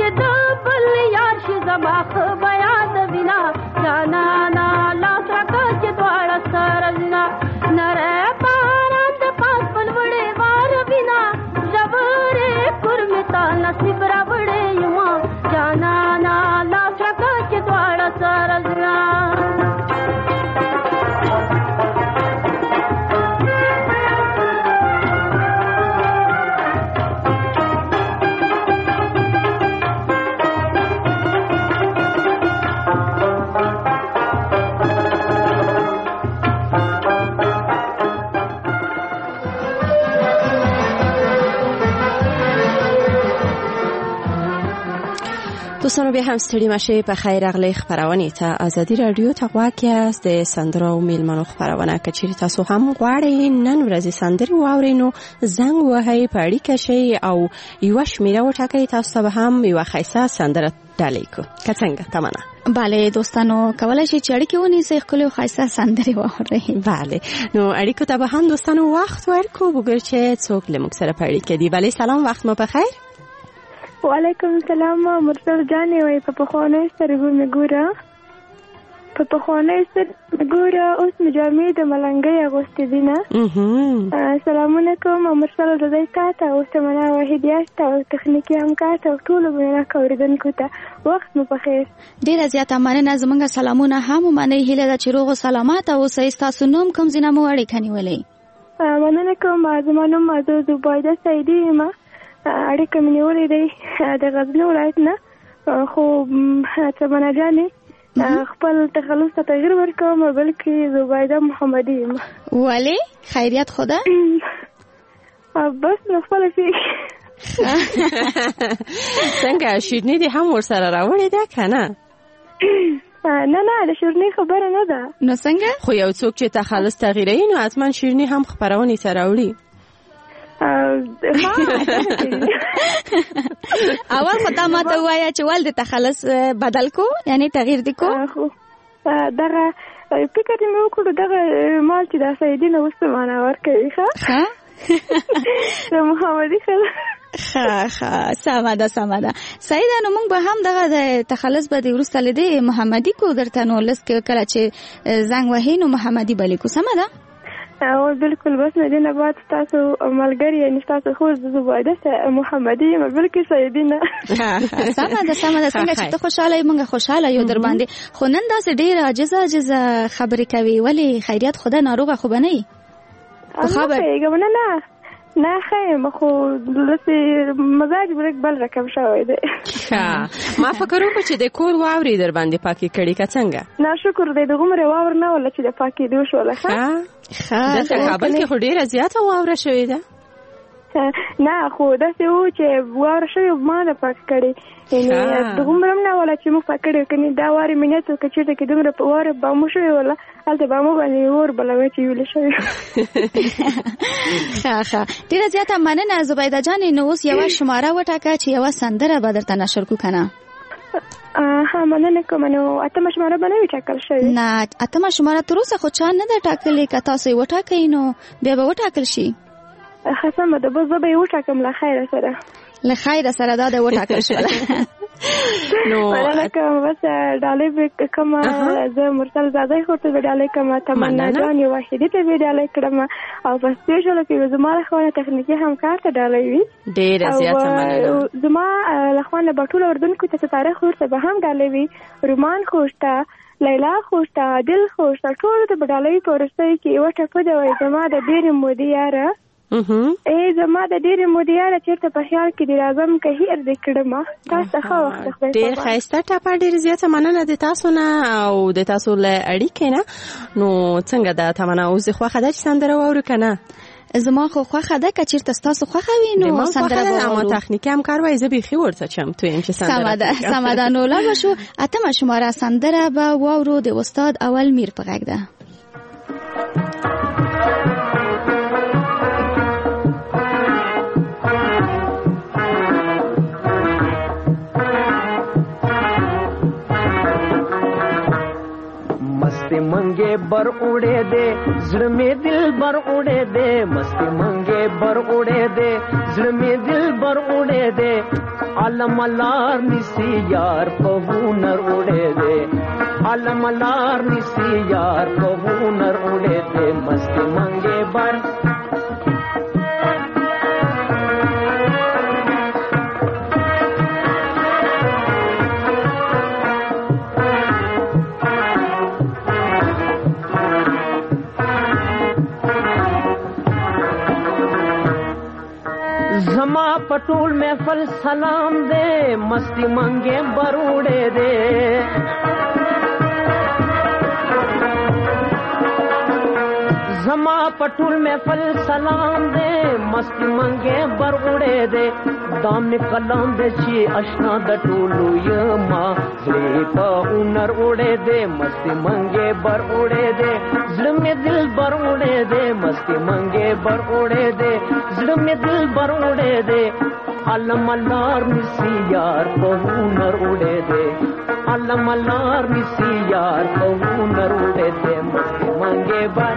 چې د بل یار شي زما خو بیا د وینا جانا نا لاس راکړه چې دواړه سره وینا نره باران د پاس بل وړې وار وینا ژورې پر متا نصیب را وړې یما جانا نا لاس راکړه چې دواړه سره وینا
دوستانو بیا هم ستړي مشه په خیر اغلی خبرونه ته ازادي رادیو ته غواړی است د سندرو او میلمنو خبرونه کچری تاسو هم غواړئ نن ورځ سندري واورینو زنګ وهي پاړی کشي او یو شمیره وټاکئ تاسو به هم یو خیسه سندره ډالۍ کو کڅنګ تمنا
bale دوستانو کولای شي چې اړیکه ونیسئ خپل خاصه سندري واورئ
bale نو اړیکو ته به هم دوستانو وخت ورکو وګور چې څوک لمک سره پاړی کړي bale سلام وخت مو په خیر
وعلیکم السلام مرسل جانې وای په پخوانه سترګو مې ګوره په پخوانه سترګو مې ګوره اوس مې جامې د ملنګۍ اغوستې دي نه سلامونه کوم مرسل رضی تا ته او تمنا وحیدیاش ته او تخنیکي همکار ته او ټولو میناکو اورېدونکو ته وخت مو په خیر
ډېره زیاته مننه زموږ سلامونه هم ومنئ هیله ده چې روغ او سلامت اوسئ ستاسو نوم کوم ځای نه مو اړیکه نیولې
مننه کوم زما نوم زبیده سعیدي یم اړیکه مې نیولې دی د غزني ولایت نه خو تمنا جانې خپل تخلص ته تغییر ورکوم بلکې زبیده محمدي یم
ولې خیریت خدا
بس نو خپله شي
څنګه شیرني دې هم ورسره راوړې ده که نه
نه نه د شیرني خبره نه ده
نو څنګه
خو یو څوک چې تخلص تغییروي نو حتما شیرني هم خپرونې ته راوړي
اول خدا ما ته وایا چې ول د تخلص بدل کو یعنی تغییر دی کو
دغه فکر مې وکړو دغه مال چې د سیدینه وسته معنا ورکوي ښه د محمدي خل
ښه ښه سمه ده سمه ده سیده نو موږ به هم دغه د تخلص به د وروسته لیدې محمدي کو درته نو لس کله چې زنګ وهي نو محمدي بلې کو سمه ده
او بالکل بس نه دینه بعد تاسو ملګری یعنی تاسو خو زبیده محمدي یم بلکې سیدینه
سمه ده سمه ده څنګه چې ته خوشاله یې موږ خوشاله یو در باندې خو نن داسې ډېره عاجزه عاجزه خبرې کوي ولې خیریت خدا ناروغه خو به نه یي
خبر نه نه نه خیم خو لسه مزاج بلک بل رقم شوی دی
ما فکر وکړ چې د کور واوري در باندې پاکي کړي که څنګه
نه شکر دی د غمره واور نه ولا چې د پاکي دی شوله
ښه ښه د کابل کې خو ډیره زیاته واوره شوې ده
نه خو داسې و چې واوره شوې ما نه پاک کړي یعنی د غمره نه ولا چې مو پاک کړي کني دا واره مینه ته چې کې دومره په واره به مو شوې ولا هلته به مو باندې ور بلوي چې ویل شوې
ښه ښه ډیره زیاته مننه زبیده جانې نو اوس یوه شماره وټاکه چې یوه سندره به درته نشر کو کنه
ها مننه کوم نو اتمه شماره به نه وي ټاکل شوې
نه اتمه شماره تر اوسه خو چا نه ده ټاکلې که تاسو یې وټاکئ نو بیا به وټاکل شي
ښه سمه ده بس زه به یې وټاکم له خیره سره
له خیره سره دا د وټاکل شوله
نو مننه کوم بس ډالۍ به کومه زه مرسل زاده خورته به ډالۍ کوم تمنا جان یو وحیدي ته به ډالۍ کړم او په سپیشل کې زما له خوا تخنیکي همکار ته ډالۍ وي
ډېره زیاته مننه
زما له خوا نه بټول اردوونکو ته تاریخ ورته به هم ډالۍ وي رومان خوشته لیلا خوشته عادل خوشته ټول ته به ډالۍ په ورستۍ کې یو ټپه ده وای زما د ډېرې مودې یاره ای زما د ډېرې مودې یاره چېرته په خیال کې دې راځم که هیر دې کړمه تاسو ته ښه وخت خدای
ډېر ښایسته ټپه ډېر زیاته مننه د تاسو نه او د تاسو له اړیکې نه نو څنګه ده تمنا اوس دې خوښه ده چې سندره واورو که نه
زما خو خوښه ده که چېرته ستاسو خوښه وي نو سندره به واورو
اما تخنیکي همکار وایي زه بیخي ورته چمتو یم چې سندره
سمه ده سمه ده نو لاړ شو اتمه شماره سندره به واورو د استاد اول میر په غږ ده
मस्ती मंगे बर उड़े दे जड़ में दिल बर उड़े दे मस्ती मंगे बर उड़े दे जड़ में दिल बर उड़े दे علملار نسی یار په هنر وړې دې علملار نسی یار په هنر وړې دې مست منګې بر زما پټول محفل سلام دے مستی منگے بروڑے دے زما پټول محفل سلام دے مستی منگے بروڑے دے دام کلام دے چی اشنا د ټولو یما زړه په اونر وړې دے مستی منگے بروڑے دے زړه می دل بروڑے دے مستی منگے بروڑے دے زړه می دل بروڑے دے علملار نسی یار په هنر وړې دے علملار نسی یار په هنر وړې دے مستی منگے بر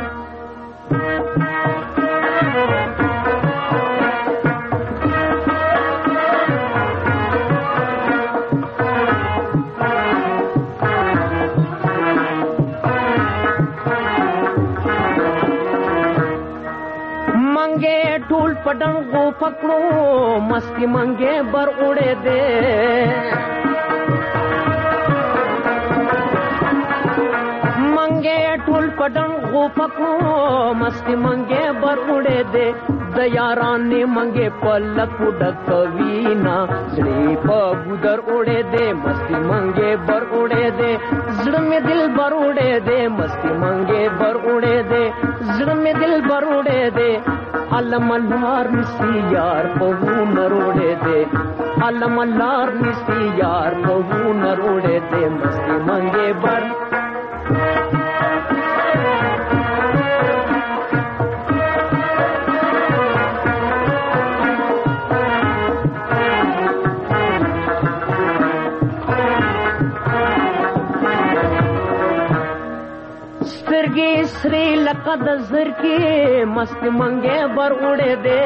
منگے ټول پډنګو پکړو مستی منگے بر اڑے دے منگے ټول پډنګو پکړو مستی منگے بر اڑے دے د یارانې منگے پلک ډکوینا زړه په ګودر اڑے دے مستی منگے بر اڑے دے زړه می دل بر اڑے دے مستی منگے بر اڑے دے زړه می دل بر اڑے دے علملار نسی یار په هنر وړې دے علملار نسی یار په هنر وړې دے مستی منگے بر سترګې سری لکه د زر کې مست منګې بر وړې دې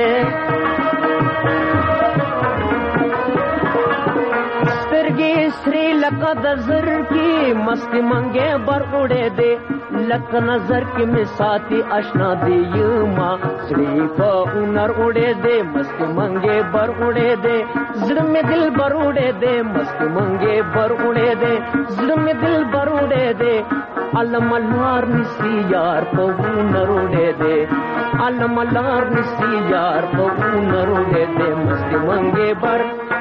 سترګې سری لکه د زر کې مست منګې بر وړې دې لکه نظر کې می ساتي آشنا دی یما سړي په اونر وړې دې مست منګې بر وړې دې زړه می دل بر وړې دې مست منګې بر وړې دې زړه می دل بر وړې دې علملار نسی یار په هنر وړې دې علملار نسی یار په هنر وړې دې مست منګې بر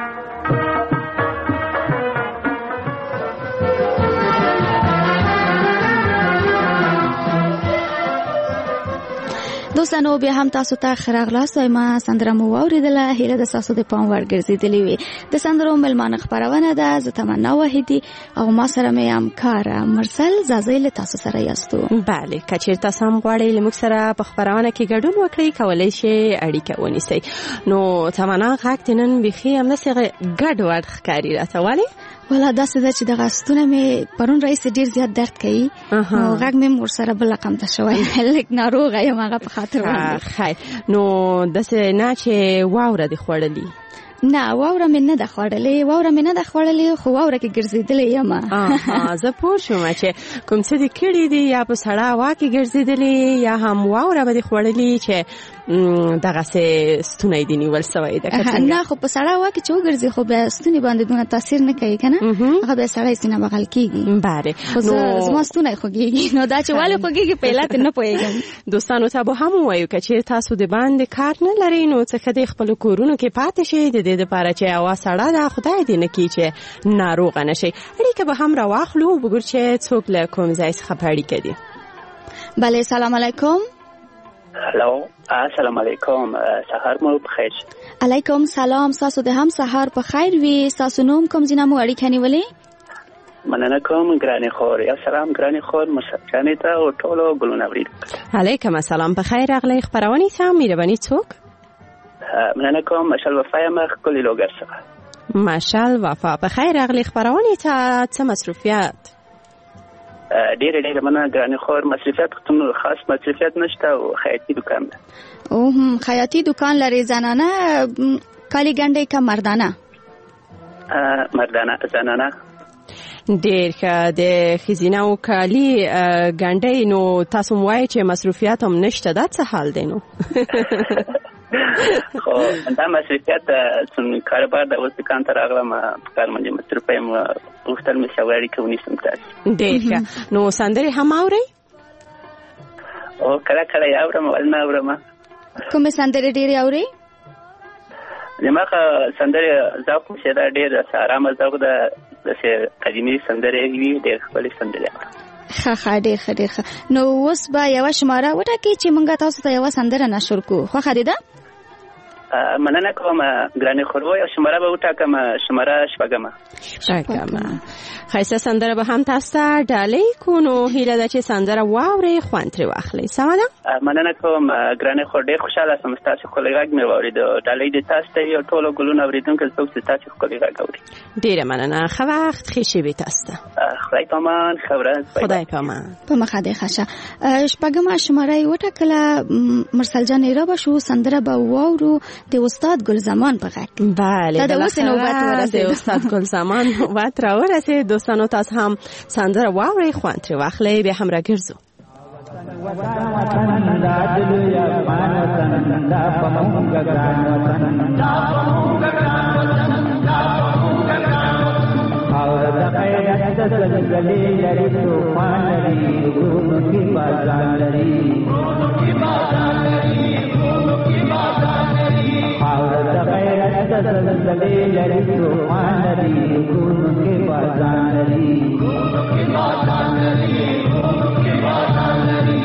دوستانو بیا هم تاسو ته خراغلاس وایم سندره مو واوریدله هیله د تاسو د پام وړ ګرځېدلې وي د سندرو ملمانه خبرونه ده زه تمنا وحیدی او ما سره مې همکار مرسل زازی له تاسو سره یاستو
بله کچیر تاسو هم غواړئ له موږ سره په خبرونه کې ګډون وکړئ کولای شئ اړیکه ونیسئ نو تمنا غاک تنن بخي هم نسغه ګډ وډ ښکاری راته والی
ولا داسې ده چې د غاستونه مې پرون رئیس ډیر زیات درد کوي نو غږ مې مور سره بل رقم ته شوی لکه ناروغه یم هغه په خاطر باندې
خیر نو داسې نه چې واوره دې خوړلې
نه واوره مې نه ده خوړلې واوره مې نه ده خوړلې خو واوره کې ګرځېدلې یم
اه زه پوه شوم چې کوم څه دې کړي دي یا په سړه هوا کې ګرځېدلې یا هم واوره به دې خوړلې چې دغه څه ستونی دي نیول سوی ده
نه خو په سړه هوا کې چې وګرځي خو بیا ستونی باندې دونه تاثیر نه کوي که نه هغه بیا سړی سینه بغل کېږي
بله
خو زما ستونی خوږېږي نو دا چې ولې خوږېږي په علت نه پوهېږم
دوستانو ته به هم ووایو که چېرې تاسو د باندې کار نه لرئ نو څه د خپلو کورونو کې پاتې شئ د دې دپاره چې هوا سړه ده خدای دې نه کړي چې ناروغه نه شئ اړیکه به هم راواخلو وګورو چې څوک له کوم ځای څخه په اړیکه دي
بله سلام علیکم
هلو السلام علیکم سحر مو بخیر
علیکم سلام تاسو د هم سحر په خیر وي تاسو نوم کوم ځای مو اړیکه نیولې
مننه کوم ګرانې خور یا سلام ګرانې خور مسجانې ته او ټولو ګلونه وړي
علیکم السلام په خیر راغلی خبرونه ته مهرباني څوک
مننه کوم مشال وفا مخ کلی لوګر څخه
مشال وفا په خیر راغلی خبرونه ته څه مصروفیات
ډېر ډېر مننه ګرانې خور مصروفیات کوم خاص مصروفیات نشته او خیاطي دکان ده
او هم خیاطي دکان لري زنانه کالی ګنډي کا مردانه
مردانه زنانه.
ډیر ښه. د ښځینه او کالي ګنډۍ نو تاسو مو وایي چې مصروفیات هم نشته، دا څه حال دی نو؟
خو دا مصروفیات د کاروبار د اوس دکان ته راغلم، په کار باندې مصروفه یم، غوښتل مې چې یو اړیکه ونیسم تاسو.
ډېر ښه. نو سندرې هم اورئ؟
او کله کله یې اورم، ولې نه اورم.
کومې سندرې ډېرې اورئ؟
دماغه سندرې ذوق مې چې دا ډېر ارامه ذوق ده، داسې قدیمي سندرې وي، ډېر ښکلې سندرې اورم.
ښه ښه، ډېر ښه ډېر ښه. نو اوس به یوه شماره وټاکئ چې موږ تاسو ته یوه سندره نشر کړو. خوښه دې ده؟
مننه کوم ګرانې خورو. یو شماره به وټاکم، شماره شپږمه.
شپږمه. ښایسته سندره به هم تاسو ته ډالۍ کو، نو هیله ده چې سندره واورئ، خوند ترې واخلئ. سمه ده؟
مننه کوم ګرانې خور، ډېر خوشحاله سم ستاسو ښکلی غږ مې واورېد. ډالۍ دې تاسو ته وي او ټولو ګلونو اورېدونکو څوک چې ستاسو ښکلی غږ اوري.
ډېره مننه. ښه وخت، ښې شېبې تاسو ته.
خدای په امان. ښه ورځ.
خدای په امان.
په مخه دې ښه شه. شپږمه شماره یې وټاکله، مرسل جانې را به شو، سندره به واورو د استاد ګل زمان په غږ.
بله، د اوس نوبت ورسېد، د استاد ګل زمان نوبت را ورسېد. دوستانو تاسو هم سندره واورئ، خوند ترې واخلئ، بیا هم راګرځو.
زلزلے لری طوفان لری خون کے بازان لری خون کے بازان لری خون کے بازان لری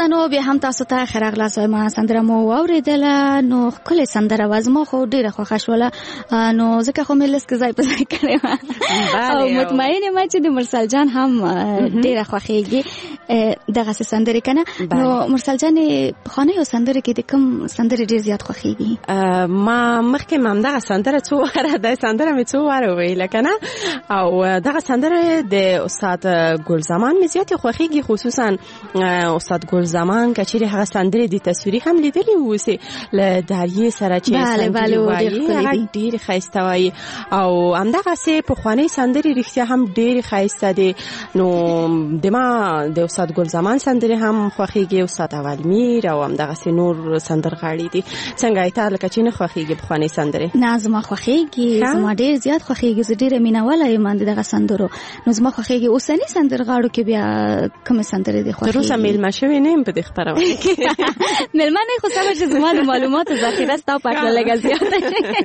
دوستانو بیا هم تاسو ته ښه راغلاست وایم. سندره مو واورېدله نو ښکلې سندره وه، زما خو ډېره خوښه شوله نو ځکه خو مې لس کې ځای په ځای کړې وه او مطمئن یم چې د مرسل جان هم ډېره خوښېږي دغسې سندرې که نه. نو مرسل جانې پخوانیو سندرې کې د کوم سندرې ډېر زیات خوښېږي؟
ما مخکې مې همدغه سندره څو واره دا سندره مې څو واره وویله که نه او دغه سندره د استاد ګلزمان مې زیاتې خوښېږي، خصوصا استاد ګلزمان که چیرې هغه سندرې د تصویري هم لیدلې اوسې له دریې سره چې سندرې وایي هغه ډېرې ښایسته وایي او همدغسې پخوانۍ سندرې رښتیا هم ډېرې ښایسته دي. نو د ما د استاد ګلزمان سندرې هم خوښېږي، استاد اولمیر او همدغسې نور سندرغاړي دي. څنګه ایته لکه چې نه خوښېږي پخوانۍ سندرې؟
نه زما خوښېږي، زما ډېر زیات خوښېږي، زه ډېره مینهواله یم د دغه سندرو. نو زما خوښېږي. اوسني سندرغاړو کې بیا کومې سندرې دي خوښېږي؟
تر اوسه میلمه شوې نه یم په دې خپرونه کې.
میلمه نه خو صبر چې زما د معلوماتو ذخیره ستا په هکله لږه زیاته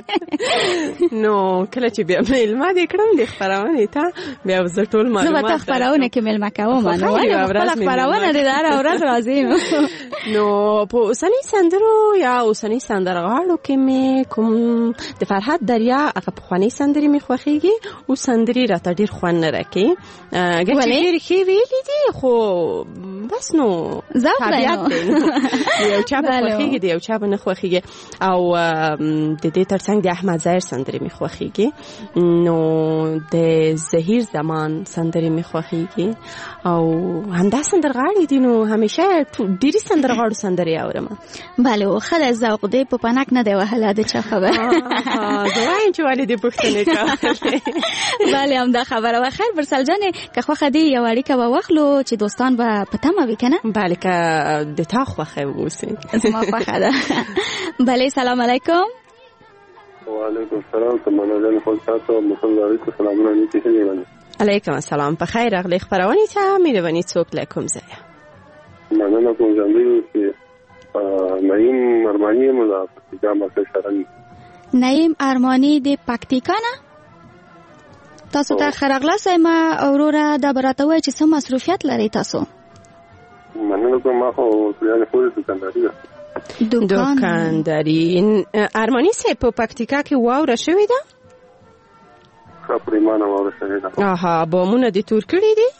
نو کله چې بیا میلمه دې کړم د خپرونې ته بیا زه ټول معلومات
زه به ته خپرونه کې میلمه کوم نو خپله خپرونه دې هره ورځ راځي.
نو په اوسني سندرو یا اوسني سندرغاړو کې مې کوم د فرحت دریا هغه پخوانۍ سندرې مې خوښېږي او سندرې راته ډېر خوند نه راکوي اګر چې ډېرې ښې ویلې دي خو بس نو طبیعت دی یو چا به خوښېږي د یو چا به نه خوښېږي. او د دې تر څنګ د احمد ظاهر سندرې مې خوښېږي، نو د زهیر زمان سندرې مې خوښېږي او همدا سندرغاړي دي. نو همیشه ډېرې سندرغاړو سندرې اورم.
بله او ښه دی، ذوق دی په پنک نه دی وهلی د چا خبر
زه وایم چې ولې دې پوښتنې کولی.
بله همدا خبره وه. خیر مرسل جانې که خوښه دي یو اړیکه به واخلو چې دوستان به په تمه وي که نه؟
بله که د تا خوښه اوسې.
زما خوښه ده. بله سلام علیکم.
وعلیکم السلام. تمنا جان خپل تاسو مسلمان علیکم سلامونه نیتی شنی.
علیکم السلام. په خیر راغلی خپرونې ته مهرباني څوک له کوم ځایه؟
مننه کوم جانبي چې نعیم ارمانی مولا پکتیکا مرکز شرن.
نعیم ارمانی د پکتیکا نه؟ تاسو ته ښه راغلاست وایم وروره. دا به راته ووایئ چې څه مصروفیت لرئ تاسو؟
مننه کوم ما خو یعنې خو دوکانداري ده.
دوکانداري. ارمانی صاحب په پکتیکا کې واوره شوې ده؟
ښه پریمانه واوره شوې ده.
اها بامونه دې تور کړي دي؟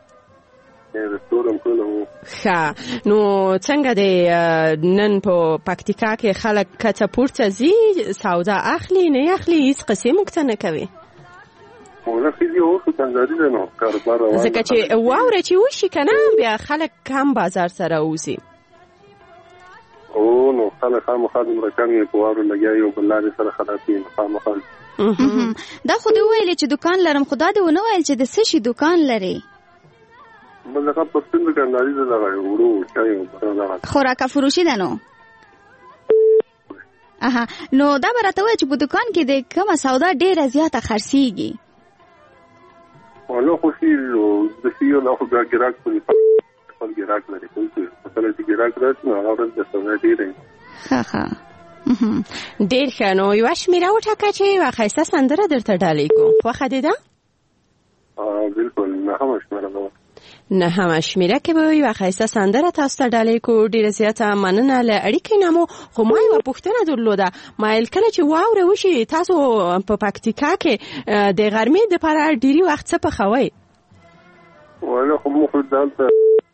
ښه نو څنګه دی نن په پکتیکا کې خلک کڅه پورته ځي سودا اخلي نه اخلي هیڅ قصې موږ ته نه کوي؟ ځکه چې واوره چې وشي که نه بیا خلک کم بازار سره وځي.
او نو خلک خامخا دومره کم یې په واورو لګیا یو بل لارې سره خلاصي خامخا.
دا خو دې وویلې چې دوکان لرم خو دا دې ونه ویل چې د څه شي دوکان لرې؟
مزه په سپین دوکانداري ده دغه وړو چایو
خوراکه فروشي ده. نو اها نو دا به راته وایي چې په دوکان کې د کومه سودا ډېره زیاته خرڅېږي؟
نو خو شي د شي نو خو بیا ګراک په خپل ګراک لري کوم څه مثلا چې ګراک راځي نو هغه ورځ د سودا ډېرې
ښه ښه
ډېر ښه. نو یوه شمېره وټاکه چې یوه ښایسته سندره درته ډالۍ کړو. خوښه دې ده؟
بلکل نهمه شمېره ده.
نهمه شمېره کې به یوه ښایسته سندره تاسو ته ډالۍ کړو. ډېره زیاته مننه له اړیکې نه مو. خو ما یوه پوښتنه درلوده، ما ویل کله چې واوره وشي تاسو په پکتیکا کې د غرمې دپاره ډېري وخت څه پخوئ؟
والا خو موږ دلته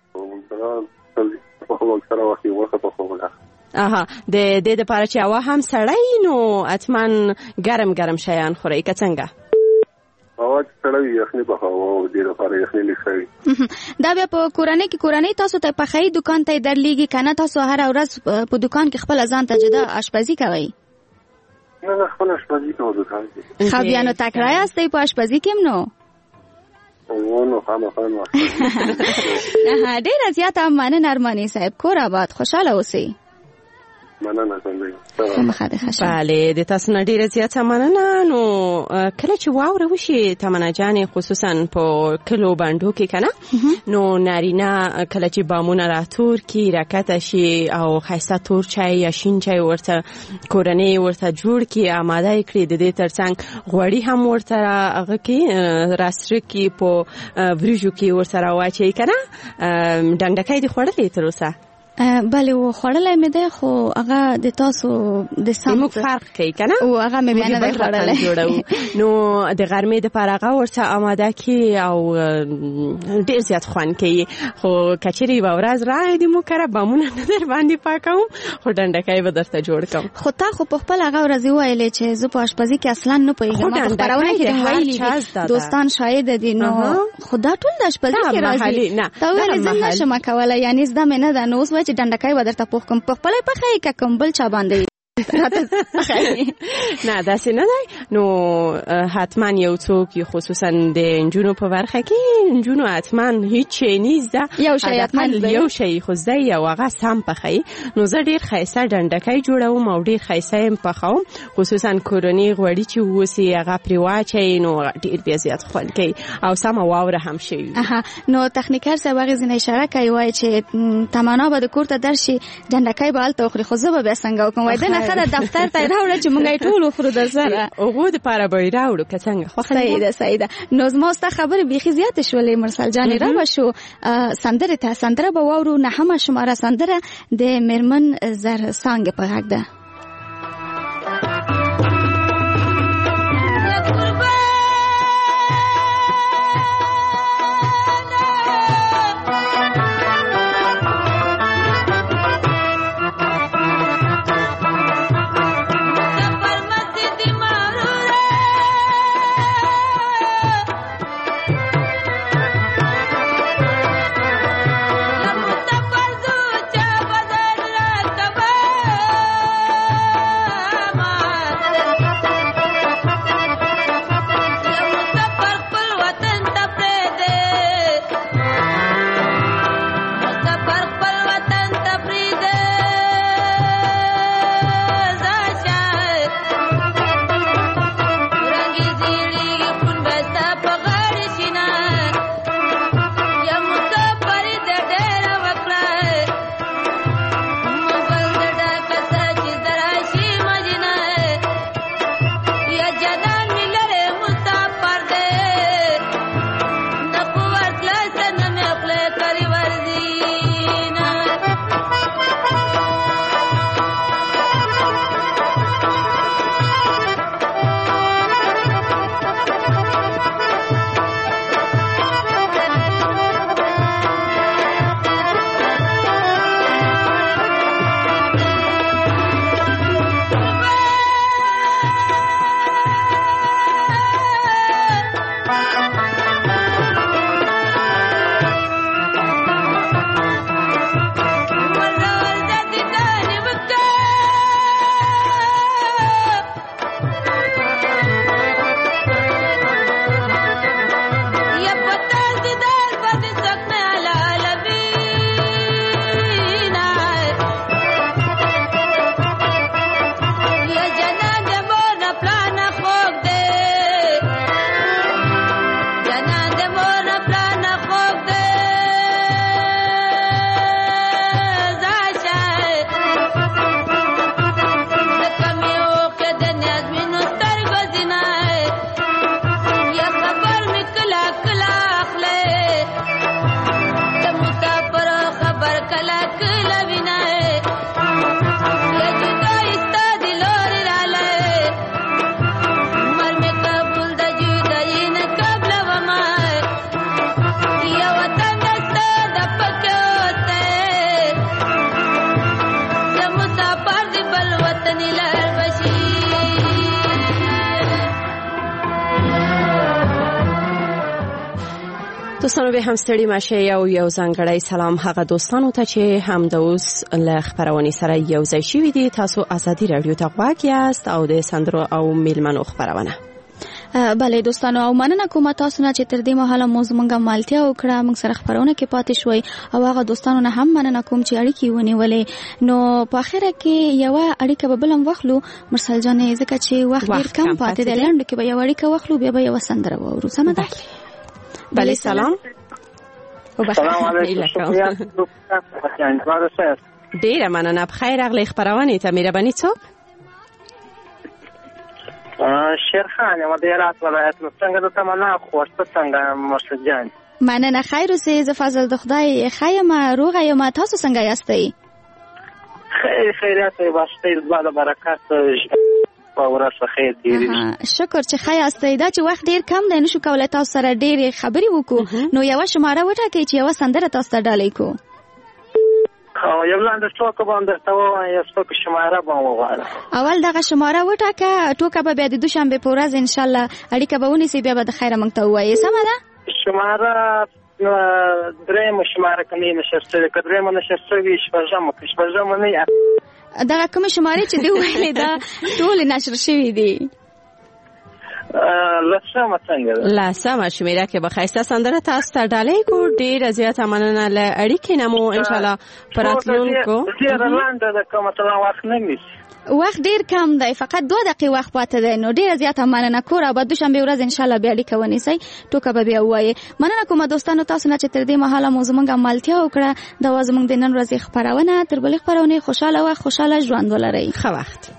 پخو اکثره وخت یې غوښه پخوله.
اها د دې دپاره چې هوا هم سړی نو حتما ګرم ګرم شیان خورئ که څنګه؟
هوا چې سړی یخني پخوه او دې دپاره یخني لږ ښه وي.
دا بیا په کورنۍ کې کورنۍ تاسو ته پخوي دوکان ته یې درلیږي که نه تاسو هره ورځ په دوکان کې خپله ځان ته جدا اشپزي کوئ؟
نه نه خپله اشپزي کوو دوکان کې.
ښه بیا نو تکړه یاستئ په اشپزي کې هم نو؟
نو خامخا نو
ډېره زیاته مننه ارماني صاحب. کور آباد خوشحاله اوسئ.
مننه څنګه
بله د تاسو نه ډېره زیاته مننه. نو کله چې واوره وشي تمنا جانې خصوصا په کلو بانډو کې که نه نو نارینه کله چې بامونه راتور کړي راکته شي او ښایسته تور چای یا شین چای ورته کورنۍ ورته جوړ کړي اماده یې کړي. د دې تر څنګ غوړي هم ورته هغه کې راسره کړي په وریژو کې ورسره واچوي که نه. ډنګډکی دې خوړلی تر اوسه؟
بله و خوړلای مې ده خو هغه د تاسو د سم
موږ فرق کوي کنه
او هغه مې بیا نه خوړلای
جوړو نو د غرمې د پاره هغه ورته آماده کی او ډیر زیات خوان کوي خو کچري و ورځ راځي د مو کړه بمونه نه در باندې پاکوم خو ډنډکای به درته جوړ کوم
خو تا خو په خپل هغه ورځ ویلې چې زه په آشپزي کې اصلا نه پوهیږم په خبرونه کې ویلې دوستان شاهد دي نو خدا ټول د آشپزي کې راځي تا ولې زه نشم کولای یعنی زده مې نه ده نو اوس وای چې ډنډکای به درته پوښ کوم په خپلې پخې که کوم بل چا باندې
نه داسې نه دی نو حتما یو څوک خصوصا د انجونو په برخه کې انجونو حتما هیڅ نیز ده
یو شی حتما
یو شی خو زه یو هغه سم پخې نو زه ډیر خیسه ډنډکای جوړوم او ډیر خیسه هم پخوم خصوصا کورونی غوړي چې وسی هغه پریواچي نو ډیر بیا زیات خوند کوي او سم واوره هم شي
نو تخنیکر څه وغه زنه اشاره کوي وای چې تمانا به د کور ته درشي ډنډکای به الته خو خو زه به څنګه کوم وای دا خره دفتر ته راوړل چې مونږ ټول خورو در سره
اوغه د پاره به راوړو که څنګه خو
صحیح ده صحیح ده نو زما ست خبره بيخي زیات شولې مرسل جان را وشو سندره ته سندره به وورو نه هم شماره سندره د مرمن زر سانګ په حق ده
دوستانو به هم ستړي مشه یو یو ځانګړی سلام هغه دوستانو ته چې هم د اوس له خبرونې سره یو ځای شوي دي تاسو ازادي رادیو ته غواړئ یاست او د سندرو او میلمنو خبرونه
بله دوستانو او مننه کوم تاسو نه چې تر دې مهاله مو زمونږه مالتیا وکړه موږ سره خبرونه کې پاتې شوي او هغه دوستانو نه هم مننه کوم چې اړیکې ونیولې نو په اخره کې یو اړیکه به بلم واخلو مرسل جانې ځکه چې وخت ډېر کم پاتې دی لاندې کې به یو اړیکه واخلو بیا به یو سندره وورو سمه ده
بله سلام
سلام علیکم
ډیره مننه بخیر اغلی خبرونه ته مهرباني څوک
شیرخان یم د هرات ولایت څنګه د تمنا خوشته څنګه مرشد جان
مننه خیر اوسې ز فضل د خدای خیمه روغه یم تاسو څنګه یاستئ
خیر خیریت واسطه زما د برکت په ورځ خیر تیرې
شکر چې ښه یاستئ. دا چې وخت ډېر کم دی نشو کولی تاسو سره ډېرې خبرې وکړو نو یوه شماره وټاکئ چې یوه سندره تاسو ته ډالۍ کړو.
یو لاندې ټوکه به هم درته ووایم یو څوک شماره به وغواړم.
اول دغه شماره وټاکه ټوکه به بیا د دوشنبې په ورځ انشاءالله اړیکه به ونیسئ بیا به د خیره موږ ته ووایې. سمه ده؟
شماره درېیمه شماره که نه نشر شوې که درېیمه نشر شوې شپږمه که شپږمه نه
دغه کومې شمارې چې دې وویلې دا ټولې نشر شوي دي.
لسمه څنګه ده؟
لسمه شمېره کې به ښایسته سندره تاسو ته ډالۍ کړو. ډېره زیاته مننه له اړیکې نه مو انشاءالله په راتلونکو
ډېره لنډه ده که مثلا وخت نه نیسي.
وخت ډیر کم دی فقط دوه دقیقې وخت پاتې دی نو ډیره زیاته مننه کور او بعد دوشنبه ورځ ان شاء الله بیا اړیکه ونیسئ ټوکه به بیا وایي. مننه کوم دوستانو تاسو نه چې تر دې مهاله مو زموږ ملتیا وکړه. دا زموږ د نن ورځې خبرونه تر بلې خبرونه خوشاله او خوشاله ژوند ولرئ. ښه وخت.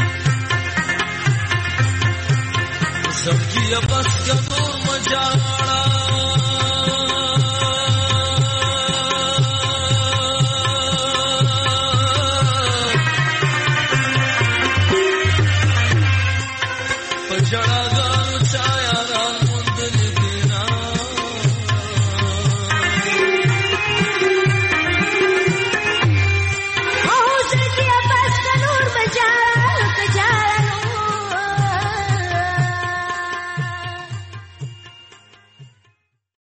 बस कदों मजाड़ा